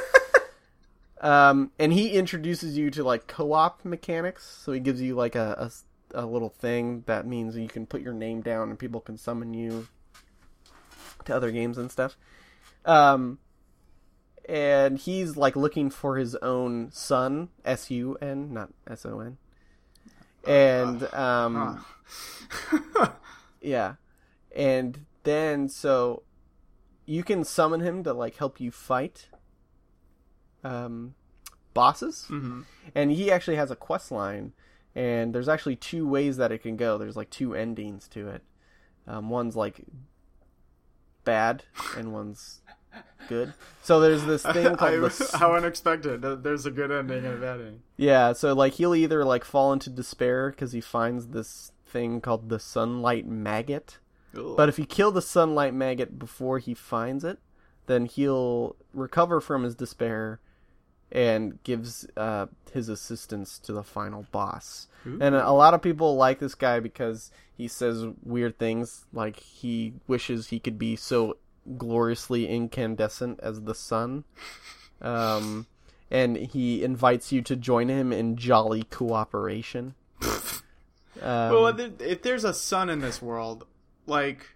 S2: um, and he introduces you to like co-op mechanics. So he gives you like a, a a little thing that means you can put your name down and people can summon you to other games and stuff. Um, and he's like looking for his own son, S U N, not S O N. And um,
S1: Huh.
S2: yeah, and then so you can summon him to like help you fight um bosses,
S1: Mm-hmm.
S2: and he actually has a quest line. And there's actually two ways that it can go. There's like two endings to it. Um, one's like bad, and one's good. So there's this thing called
S1: I,
S2: the...
S1: How unexpected. There's a good ending and a bad ending.
S2: Yeah, so like he'll either like fall into despair because he finds this thing called the Sunlight Maggot.
S1: Ugh.
S2: But if you kill the Sunlight Maggot before he finds it, then he'll recover from his despair and gives uh, his assistance to the final boss.
S1: Ooh.
S2: And a lot of people like this guy because he says weird things, like he wishes he could be so gloriously incandescent as the sun. Um, and he invites you to join him in jolly cooperation. um,
S1: Well, if there's a sun in this world, like...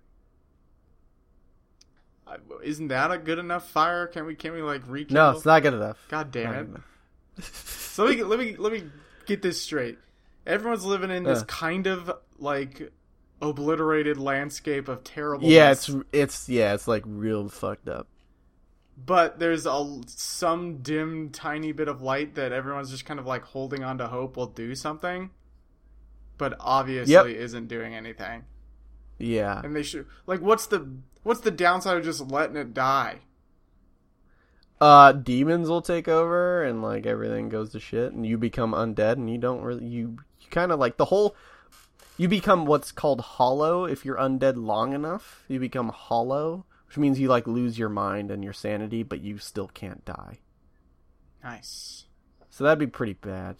S1: Isn't that a good enough fire? Can we can we like rekindle?
S2: no, it's not good enough.
S1: God damn
S2: Not
S1: it!
S2: good enough.
S1: So let me let me let me get this straight. Everyone's living in this
S2: Uh.
S1: kind of like obliterated landscape of terrible.
S2: Yeah, it's it's yeah, it's like real fucked up.
S1: But there's a some dim tiny bit of light that everyone's just kind of like holding on to hope will do something, but obviously
S2: Yep.
S1: isn't doing anything.
S2: Yeah.
S1: And they should like what's the what's the downside of just letting it die?
S2: Uh, demons will take over, and like everything goes to shit, and you become undead, and you don't really you, you kind of like the whole. You become what's called hollow if you're undead long enough. You become hollow, which means you like lose your mind and your sanity, but you still can't die.
S1: Nice.
S2: So that'd be pretty bad.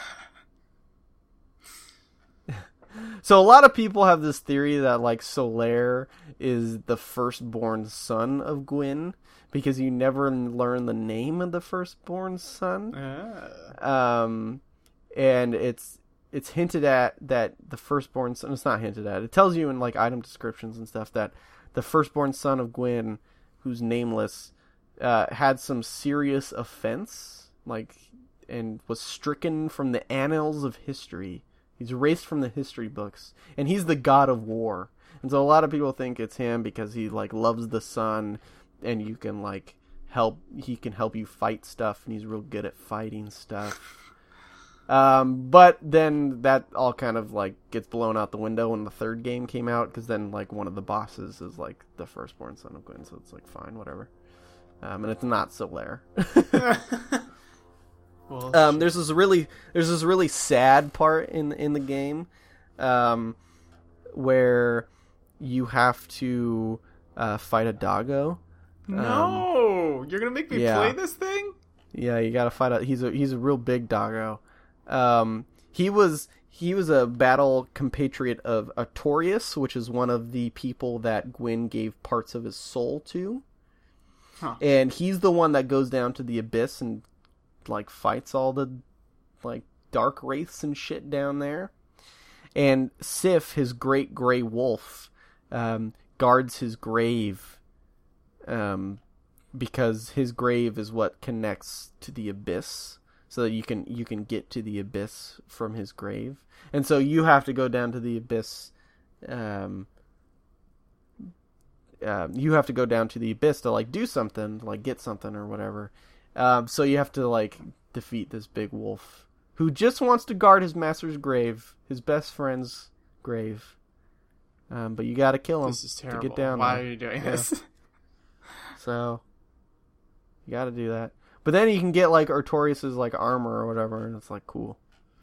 S2: So a lot of people have this theory that like Solaire is the firstborn son of Gwyn because you never learn the name of the firstborn son.
S1: Ah.
S2: Um, and it's it's hinted at that the firstborn son. It's not hinted at. It tells you in like item descriptions and stuff that the firstborn son of Gwyn, who's nameless, uh, had some serious offense, like, and was stricken from the annals of history. He's erased from the history books, and he's the god of war. And so a lot of people think it's him because he like loves the sun, and you can like help. He can help you fight stuff, and he's real good at fighting stuff. Um, but then that all kind of like gets blown out the window when the third game came out, because then like one of the bosses is like the firstborn son of Gwyn, so it's like fine, whatever. Um, and it's not Solaire.
S1: Well,
S2: Um, there's this really, there's this really sad part in in the game, um, where you have to uh, fight a doggo.
S1: no, you're gonna make me
S2: yeah.
S1: play this thing?
S2: Yeah, you gotta fight a. He's a he's a real big doggo. Um, he was he was a battle compatriot of Artorias, which is one of the people that Gwyn gave parts of his soul to,
S1: Huh.
S2: and he's the one that goes down to the abyss and like fights all the like dark wraiths and shit down there. And Sif, his great gray wolf, um, guards his grave um, because his grave is what connects to the abyss, so that you can you can get to the abyss from his grave, and so you have to go down to the abyss. Um, uh, you have to go down to the abyss to like do something, to, like get something or whatever. Um, so you have to like defeat this big wolf who just wants to guard his master's grave, his best friend's grave. Um, but you got to kill him
S1: This is terrible.
S2: to get down
S1: Why
S2: there.
S1: are you doing
S2: Yeah.
S1: this?
S2: So you got to do that. But then you can get like Artorias's like armor or whatever, and it's like cool.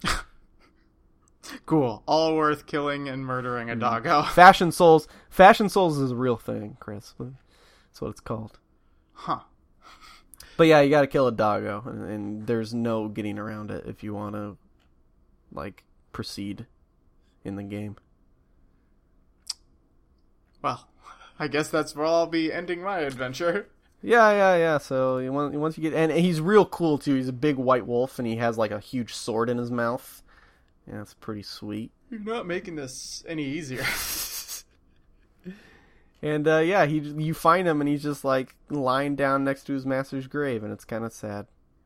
S1: Cool. All worth killing and murdering a doggo.
S2: Fashion Souls. Fashion Souls is a real thing, Chris. That's what it's called.
S1: Huh.
S2: But yeah, you got to kill a doggo, and, and there's no getting around it if you want to like proceed in the game.
S1: Well, I guess that's where I'll be ending my adventure.
S2: Yeah, yeah, yeah. So you want, once you get, and he's real cool too. He's a big white wolf, and he has like a huge sword in his mouth. Yeah, it's pretty sweet.
S1: You're not making this any easier.
S2: And uh, yeah, he you find him, and he's just like lying down next to his master's grave, and it's kind of sad.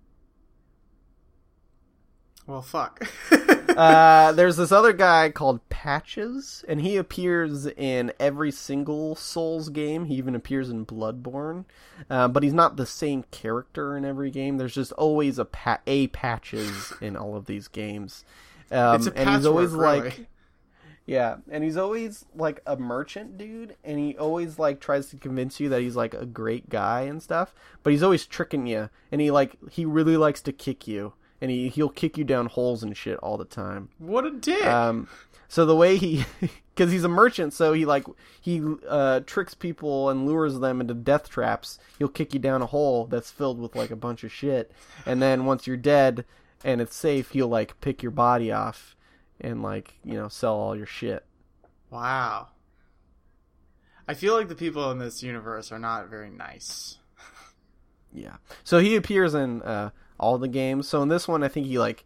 S1: Well, fuck.
S2: uh, there's this other guy called Patches, and he appears in every single Souls game. He even appears in Bloodborne, uh, but he's not the same character in every game. There's just always a pa- a Patches in all of these games. Um,
S1: It's a
S2: and he's always
S1: patchwork, really.
S2: like, yeah, and he's always like a merchant dude, and he always like tries to convince you that he's like a great guy and stuff, but he's always tricking you, and he like he really likes to kick you. And he, he'll kick you down holes and shit all the time.
S1: What a dick.
S2: Um, so the way he... Because he's a merchant, so he like he uh, tricks people and lures them into death traps. He'll kick you down a hole that's filled with like a bunch of shit. And then once you're dead and it's safe, he'll like pick your body off and like, you know, sell all your shit.
S1: Wow. I feel like the people in this universe are not very nice.
S2: Yeah. So he appears in... Uh, all the games. So in this one, I think he like,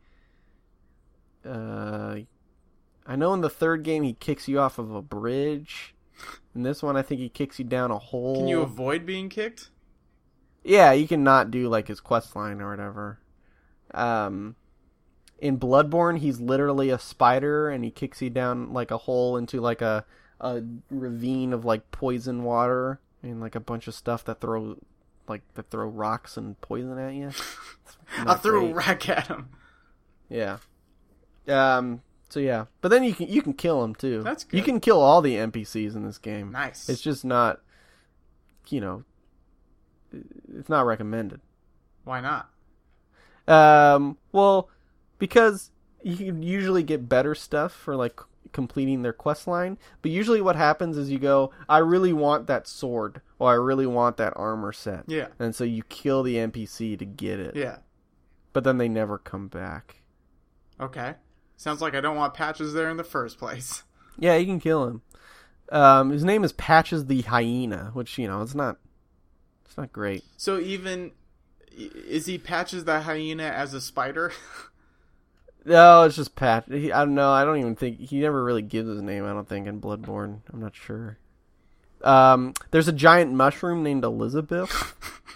S2: uh, I know in the third game he kicks you off of a bridge. In this one, I think he kicks you down a hole.
S1: Can you avoid being kicked?
S2: Yeah, you can not do like his quest line or whatever. Um, in Bloodborne, he's literally a spider, and he kicks you down like a hole into like a a ravine of like poison water and like a bunch of stuff that throw like that throw rocks and poison at you.
S1: I'll throw a rack at him.
S2: Yeah. Um. So yeah, but then you can you can kill him too.
S1: That's good.
S2: You can kill all the N P Cs in this game.
S1: Nice.
S2: It's just not, you know, it's not recommended.
S1: Why not?
S2: Um. Well, because you can usually get better stuff for like completing their quest line, but usually what happens is you go, I really want that sword, or I really want that armor set.
S1: Yeah.
S2: And so you kill the N P C to get it.
S1: Yeah.
S2: But then they never come back.
S1: Okay. Sounds like I don't want Patches there in the first place.
S2: Yeah, you can kill him. Um, his name is Patches the Hyena, which, you know, it's not, it's not great.
S1: So even, is he Patches the Hyena as a spider?
S2: No, it's just Pat. He, I don't know. I don't even think he never really gives his name. I don't think in Bloodborne. I'm not sure. Um, there's a giant mushroom named Elizabeth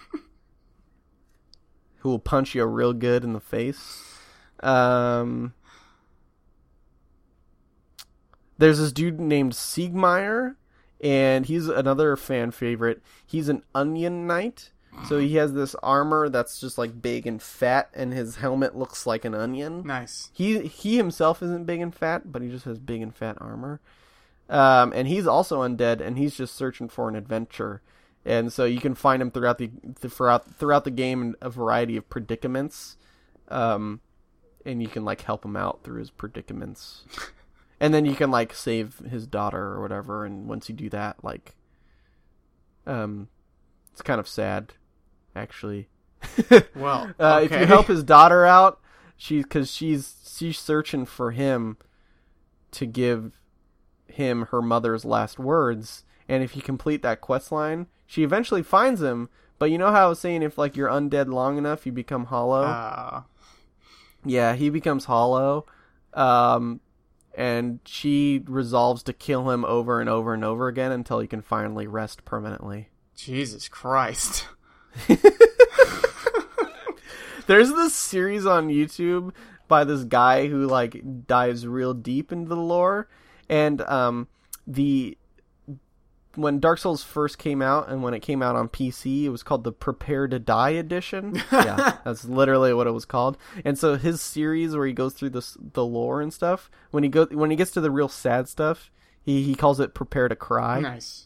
S2: who will punch you real good in the face. Um, there's this dude named Siegmeyer, and he's another fan favorite. He's an onion knight. So he has this armor that's just like big and fat, and his helmet looks like an onion.
S1: Nice.
S2: He he himself isn't big and fat, but he just has big and fat armor. Um, and he's also undead, and he's just searching for an adventure. And so you can find him throughout the throughout throughout the game in a variety of predicaments. Um, and you can like help him out through his predicaments. And then you can like save his daughter or whatever. And once you do that, like, um, it's kind of sad. Actually,
S1: Well,
S2: uh,
S1: okay.
S2: if you help his daughter out, she because she's she's searching for him to give him her mother's last words, and if you complete that quest line, she eventually finds him. But you know how I was saying, if like you're undead long enough, you become hollow.
S1: Uh,
S2: Yeah, he becomes hollow, um, and she resolves to kill him over and over and over again until he can finally rest permanently.
S1: Jesus Christ.
S2: There's this series on YouTube by this guy who like dives real deep into the lore, and um, the when Dark Souls first came out and when it came out on P C, it was called the Prepare to Die edition. Yeah, that's literally what it was called. And so his series where he goes through the the lore and stuff, when he go when he gets to the real sad stuff, he he calls it Prepare to Cry.
S1: Nice.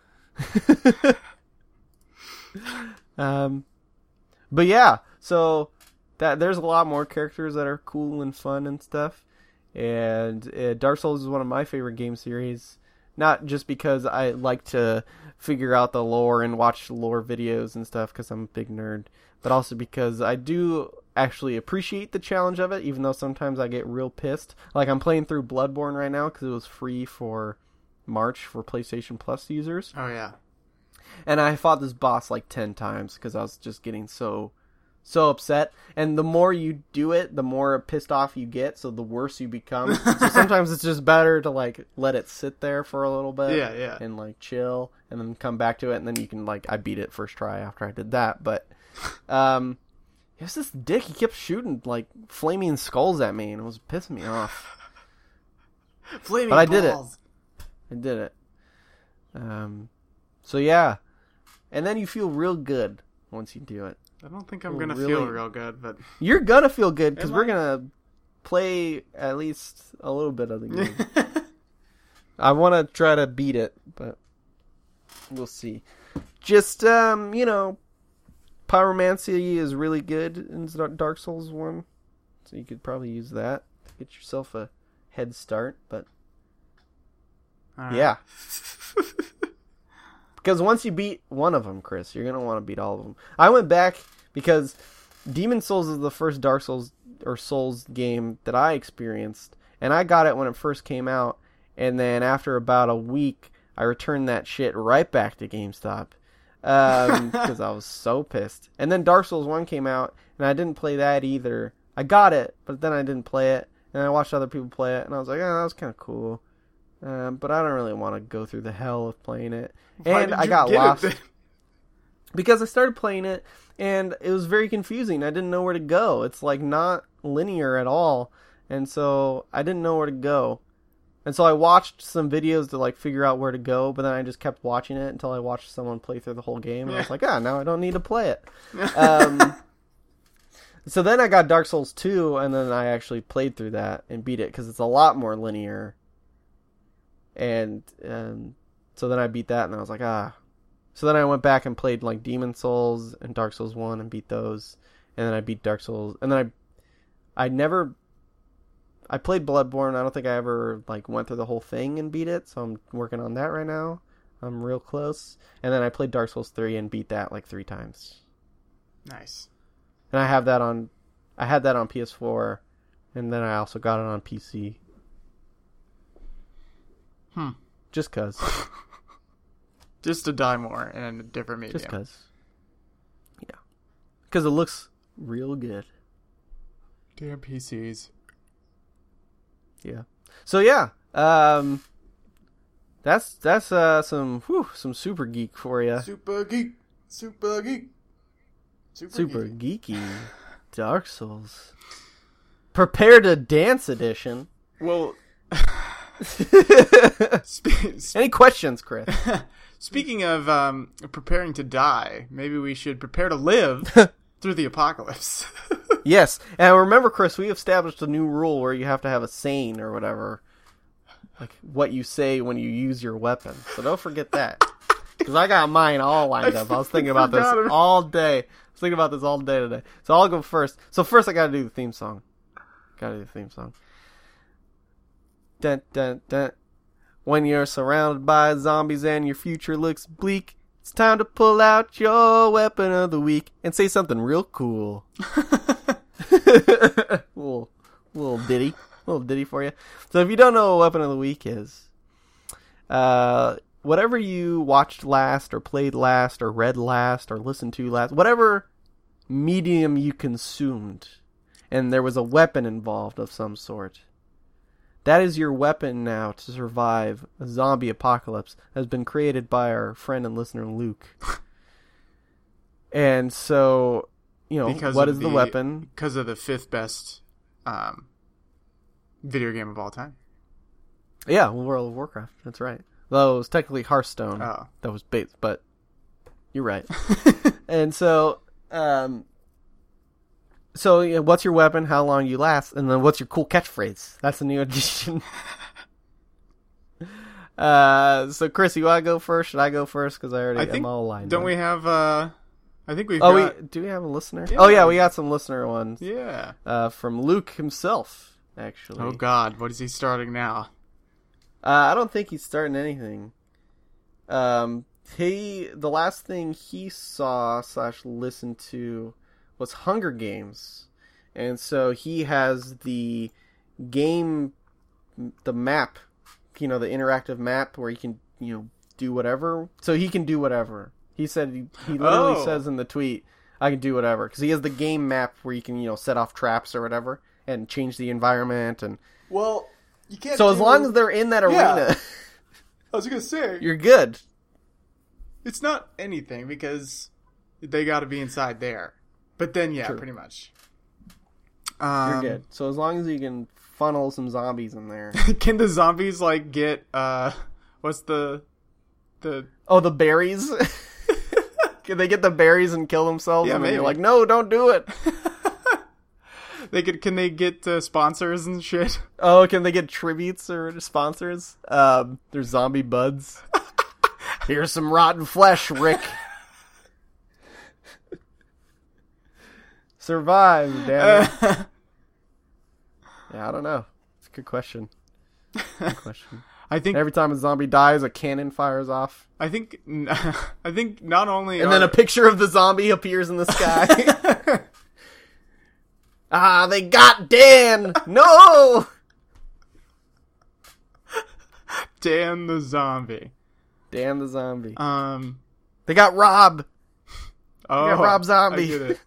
S2: um, but yeah, so. That there's a lot more characters that are cool and fun and stuff, and uh, Dark Souls is one of my favorite game series. Not just because I like to figure out the lore and watch lore videos and stuff because I'm a big nerd, but also because I do actually appreciate the challenge of it, even though sometimes I get real pissed. Like I'm playing through Bloodborne right now because it was free for March for PlayStation Plus users.
S1: Oh yeah,
S2: and I fought this boss like ten times because I was just getting so. So upset, and the more you do it, the more pissed off you get, so the worse you become. So sometimes it's just better to like let it sit there for a little bit,
S1: yeah, yeah,
S2: and like chill, and then come back to it, and then you can like I beat it first try after I did that. But um, it was this dick. He kept shooting like flaming skulls at me, and it was pissing me off.
S1: Flaming
S2: but I
S1: balls.
S2: did it. I did it. Um, so yeah, and then you feel real good once you do it.
S1: I don't think I'm
S2: Ooh,
S1: gonna
S2: really?
S1: feel real good, but
S2: you're gonna feel good because
S1: Am
S2: we're
S1: I?
S2: gonna play at least a little bit of the game. I want to try to beat it, but we'll see. Just um, you know, pyromancy is really good in Dark Souls one, so you could probably use that to get yourself a head start. But
S1: All right.
S2: yeah. Because once you beat one of them, Chris, you're going to want to beat all of them. I went back because Demon Souls is the first Dark Souls or Souls game that I experienced. And I got it when it first came out. And then after about a week, I returned that shit right back to GameStop. Because um, I was so pissed. And then Dark Souls one came out, and I didn't play that either. I got it, but then I didn't play it. And I watched other people play it, and I was like, oh, that was kind of cool. Um, but I don't really want to go through the hell of playing it.
S1: Why
S2: And
S1: did
S2: I
S1: you
S2: got
S1: get
S2: lost.
S1: It
S2: because I started playing it, and it was very confusing. I didn't know where to go. It's like not linear at all. And so I didn't know where to go. And so I watched some videos to like figure out where to go, but then I just kept watching it until I watched someone play through the whole game. And I was like, ah, now I don't need to play it. Um, so then I got Dark Souls two, and then I actually played through that and beat it because it's a lot more linear. And um, so then I beat that, and I was like, ah. So then I went back and played like Demon Souls and Dark Souls one and beat those. And then I beat Dark Souls. And then I I never... I played Bloodborne. I don't think I ever like went through the whole thing and beat it. So I'm working on that right now. I'm real close. And then I played Dark Souls three and beat that like three times.
S1: Nice.
S2: And I have that on... I had that on P S four. And then I also got it on P C.
S1: Hmm.
S2: Just cause.
S1: Just to die more in a different medium.
S2: Just cause. Yeah. Because it looks real good.
S1: Damn P Cs.
S2: Yeah. So yeah. Um. That's that's uh some whew, some super geek for you.
S1: Super geek. Super geek. Super,
S2: Super
S1: geek.
S2: geeky. Dark Souls. Prepare to Dance edition.
S1: Well. Spe-
S2: Any questions, Chris?
S1: Speaking of um, preparing to die, maybe we should prepare to live through the apocalypse.
S2: Yes, and remember, Chris, we established a new rule where you have to have a saying or whatever, like what you say when you use your weapon. So don't forget that, because I got mine all lined
S1: I
S2: up. I was thinking about this
S1: forgot it.
S2: all day. I was thinking about this all day today. So I'll go first. So first, I got to do the theme song. Got to do the theme song. Dun, dun, dun. When you're surrounded by zombies and your future looks bleak, it's time to pull out your weapon of the week and say something real cool. little, little ditty. Little ditty for you. So if you don't know what weapon of the week is, uh, whatever you watched last or played last or read last or listened to last, whatever medium you consumed, and there was a weapon involved of some sort, that is your weapon now to survive a zombie apocalypse that has been created by our friend and listener Luke. And so, you know,
S1: because
S2: what
S1: of
S2: is the, the weapon?
S1: Because of the fifth best um, video game of all time.
S2: Yeah, World of Warcraft. That's right. Though it was technically Hearthstone.
S1: Oh.
S2: That was bait, but you're right. And so, um, so yeah, what's your weapon? How long you last? And then what's your cool catchphrase? That's the new addition. uh, so Chris, you want to go first? Should I go first? Because I already
S1: I think,
S2: am all lined
S1: Don't
S2: up.
S1: we have? Uh, I think we've.
S2: Oh,
S1: got...
S2: we do we have a listener?
S1: Yeah.
S2: Oh yeah, we got some listener ones.
S1: Yeah.
S2: Uh, from Luke himself, actually.
S1: Oh God, what is he starting now?
S2: Uh, I don't think he's starting anything. Um, he the last thing he saw slash listened to was Hunger Games, and so he has the game, the map, you know, the interactive map where you can you know do whatever. So he can do whatever. He said he, he literally
S1: Oh.
S2: says in the tweet, "I can do whatever," because he has the game map where you can you know set off traps or whatever and change the environment and.
S1: Well, you can't.
S2: So
S1: do...
S2: as long as they're in that
S1: Yeah.
S2: arena,
S1: I was gonna say
S2: you're good.
S1: it's not anything because they got to be inside there. But then, yeah,
S2: True.
S1: pretty much. Um,
S2: You're good. So as long as you can funnel some zombies in there.
S1: Can the zombies like get uh, what's the the?
S2: Oh, the berries. Can they get the berries and kill themselves?
S1: Yeah,
S2: and then
S1: maybe.
S2: you're like, no, don't do it.
S1: They could. Can they get uh, sponsors and shit?
S2: Oh, can they get tributes or sponsors? Um, there's zombie buds. Here's some rotten flesh, Rick. Survive, damn it. Yeah, I don't know. It's a good question. Good question.
S1: I think.
S2: Every time a zombie dies, a cannon fires off.
S1: I think. I think not only.
S2: And
S1: are...
S2: then a picture of the zombie appears in the sky. Ah, they got Dan! No!
S1: Dan the zombie.
S2: Dan the zombie.
S1: Um.
S2: They got Rob!
S1: Oh,
S2: got Rob Zombie.
S1: I get it.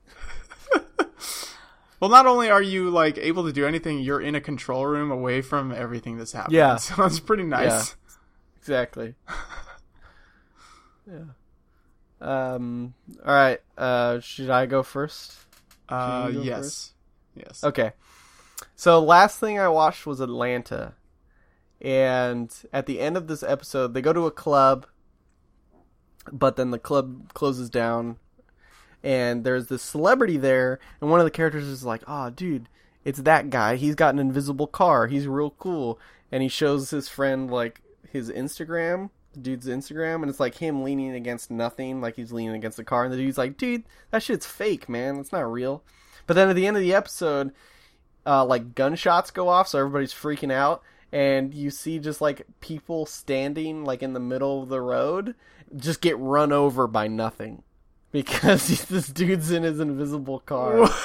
S1: Well, not only are you like able to do anything, you're in a control room away from everything that's happening.
S2: Yeah.
S1: So it's pretty nice.
S2: Yeah. Exactly. Yeah. Um. Alright, uh, should I go first?
S1: Uh,
S2: Should you go
S1: yes.
S2: first?
S1: Yes.
S2: Okay. So last thing I watched was Atlanta. And at the end of this episode, they go to a club, but then the club closes down. And there's this celebrity there, and one of the characters is like, "Oh, dude, it's that guy. He's got an invisible car. He's real cool." And he shows his friend, like, his Instagram, the dude's Instagram, and it's like him leaning against nothing, like he's leaning against the car. And the dude's like, "Dude, that shit's fake, man. It's not real." But then at the end of the episode, uh, like, gunshots go off, so everybody's freaking out. And you see just, like, people standing, like, in the middle of the road, just get run over by nothing. Because this dude's in his invisible car.
S1: What?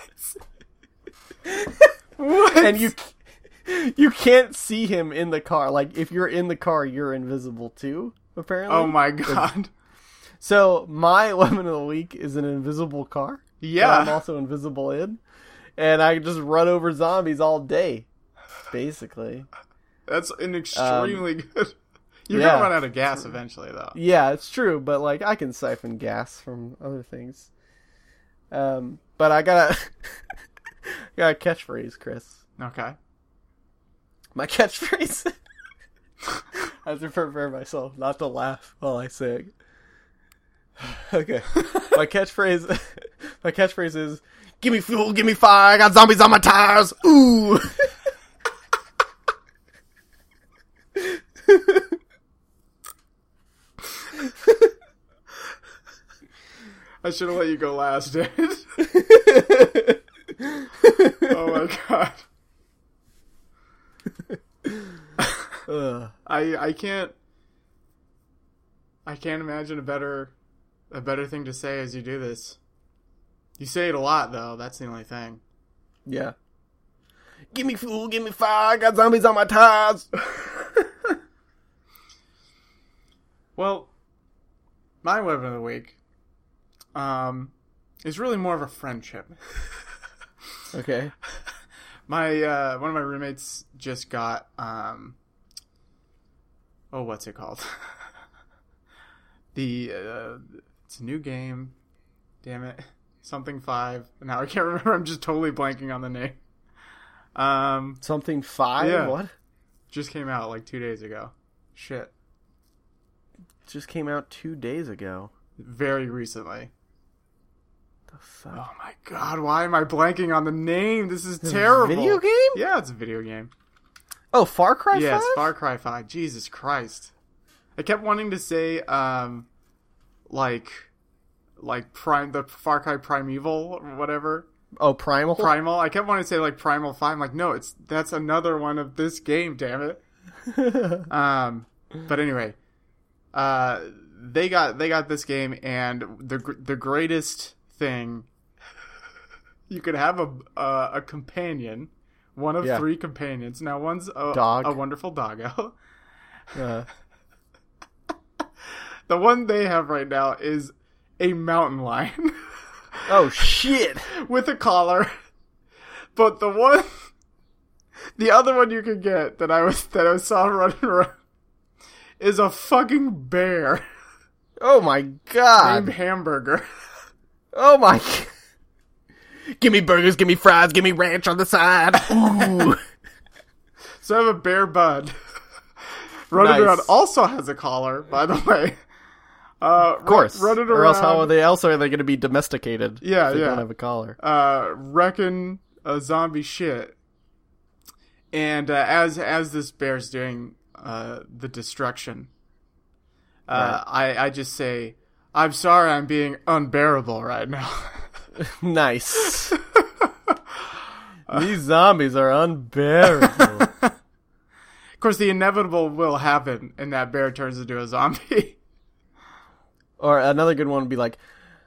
S1: What?
S2: And you you can't see him in the car. Like, if you're in the car, you're invisible too, apparently.
S1: Oh my god.
S2: So, my weapon of the week is an invisible car.
S1: Yeah.
S2: That I'm also invisible in. And I just run over zombies all day, basically.
S1: That's an extremely
S2: Um,
S1: good. You're
S2: yeah.
S1: gonna run out of gas eventually, though.
S2: Yeah, it's true, but, like, I can siphon gas from other things. Um, but I got a, got a catchphrase, Chris.
S1: Okay.
S2: My catchphrase. I have to prepare myself not to laugh while I sing. Okay. My catchphrase. My catchphrase is, "Give me fuel, give me fire. I got zombies on my tires. Ooh."
S1: I should have let you go last, dude. Oh my god.
S2: Ugh.
S1: I I can't I can't imagine a better a better thing to say as you do this. You say it a lot though, that's the only thing.
S2: Yeah. Give me fuel, give me fire. I got zombies on my tires.
S1: Well, my weapon of the week um is really more of a friendship.
S2: Okay.
S1: My uh one of my roommates just got um oh what's it called? the uh, it's a new game. Damn it. Something five. Now I can't remember. I'm just totally blanking on the name. Um,
S2: Something five?
S1: Yeah.
S2: What?
S1: Just came out like two days ago. Shit.
S2: Just came out two days ago.
S1: Very recently.
S2: The fuck?
S1: Oh my god, why am I blanking on the name? This is terrible.
S2: Video game?
S1: Yeah, it's a video game.
S2: Oh, Far Cry
S1: Yes,
S2: five?
S1: Far Cry five. Jesus Christ. I kept wanting to say, um, like, like Prime, the Far Cry Primeval or whatever.
S2: Oh, Primal?
S1: Primal. I kept wanting to say like Primal five. I'm like, no, it's that's another one of this game. Damn it. um, but anyway, uh, they got they got this game, and the the greatest thing, you could have a a, a companion, one of
S2: Yeah.
S1: three companions. Now one's a
S2: Dog.
S1: a wonderful doggo.
S2: Uh,
S1: The one they have right now is a mountain lion.
S2: oh, shit.
S1: With a collar. But the one, the other one you could get that I was that I saw running around is a fucking bear
S2: Oh, my God.
S1: named Hamburger.
S2: Oh, my God. Give me burgers, give me fries, give me ranch on the side. Ooh.
S1: So I have a bear bud running
S2: Nice.
S1: around. Also has a collar, by the way. Uh,
S2: Of course.
S1: running
S2: Or
S1: around.
S2: else how are they, else are they going to be domesticated
S1: Yeah,
S2: if they
S1: yeah.
S2: don't have a collar?
S1: uh, wrecking a zombie shit. And uh, as as this bear's doing uh, the destruction, uh, I I just say, "I'm sorry, I'm being unbearable right now."
S2: Nice. These zombies are unbearable.
S1: Of course, the inevitable will happen, and that bear turns into a zombie.
S2: Or another good one would be like...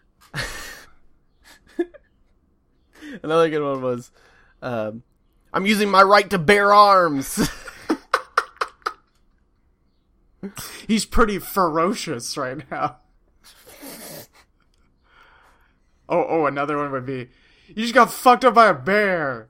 S2: another good one was... Um, I'm using my right to bear arms.
S1: He's pretty ferocious right now. Oh, oh, another one would be, you just got fucked up by a bear.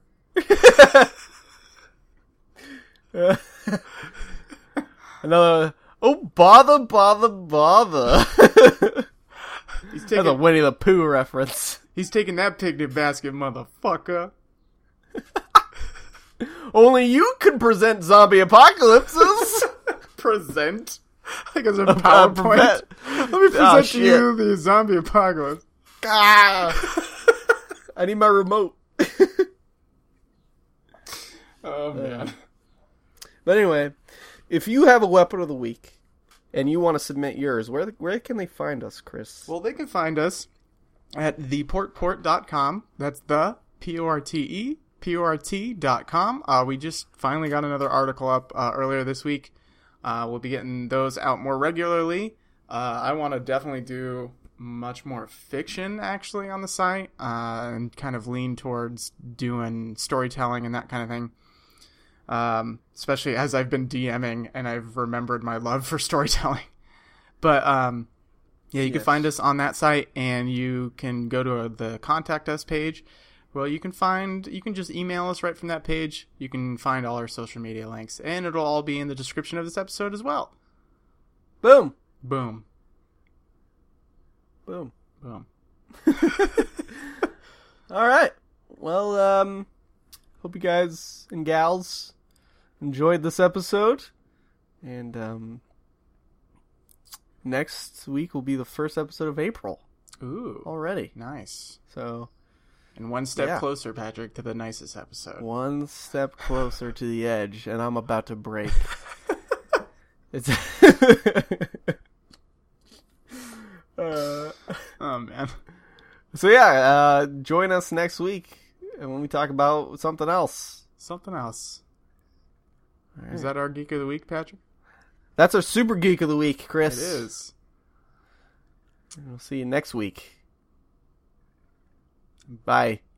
S2: Another... Oh, bother, bother, bother.
S1: He's
S2: That's a
S1: taking,
S2: Winnie the Pooh reference.
S1: he's taking that picnic basket, motherfucker.
S2: Only you can present zombie apocalypses.
S1: Present? Like as a
S2: Uh,
S1: PowerPoint.
S2: prevent-
S1: Let me present
S2: Oh,
S1: to
S2: shit.
S1: you the zombie apocalypse.
S2: Ah! I need my remote.
S1: Oh, man.
S2: But anyway, if you have a weapon of the week and you want to submit yours, where where can they find us, Chris?
S1: Well, they can find us at the port port dot com. That's the P O R T E P O R T dot com. Uh, we just finally got another article up uh, earlier this week. Uh, we'll be getting those out more regularly. Uh, I want to definitely do much more fiction, actually, on the site, uh, and kind of lean towards doing storytelling and that kind of thing. Um, especially as I've been DMing and I've remembered my love for storytelling. But, um, yeah, you
S2: Yes.
S1: can find us on that site, and you can go to uh, the Contact Us page. Well, you can find, you can just email us right from that page. You can find all our social media links, and it'll all be in the description of this episode as well.
S2: Boom.
S1: Boom.
S2: Boom.
S1: Boom.
S2: All right. Well, um, hope you guys and gals enjoyed this episode. And um, next week will be the first episode of April
S1: Ooh.
S2: already.
S1: Nice.
S2: So
S1: And one step
S2: Yeah.
S1: closer, Patrick, to the nicest episode.
S2: one step closer to the edge, and I'm about to break. It's uh,
S1: Oh, man.
S2: so yeah, uh, join us next week when we talk about something else.
S1: Something else.
S2: All right.
S1: Is that our Geek of the Week, Patrick?
S2: That's our Super Geek of the Week, Chris.
S1: It is.
S2: We'll see you next week. Bye.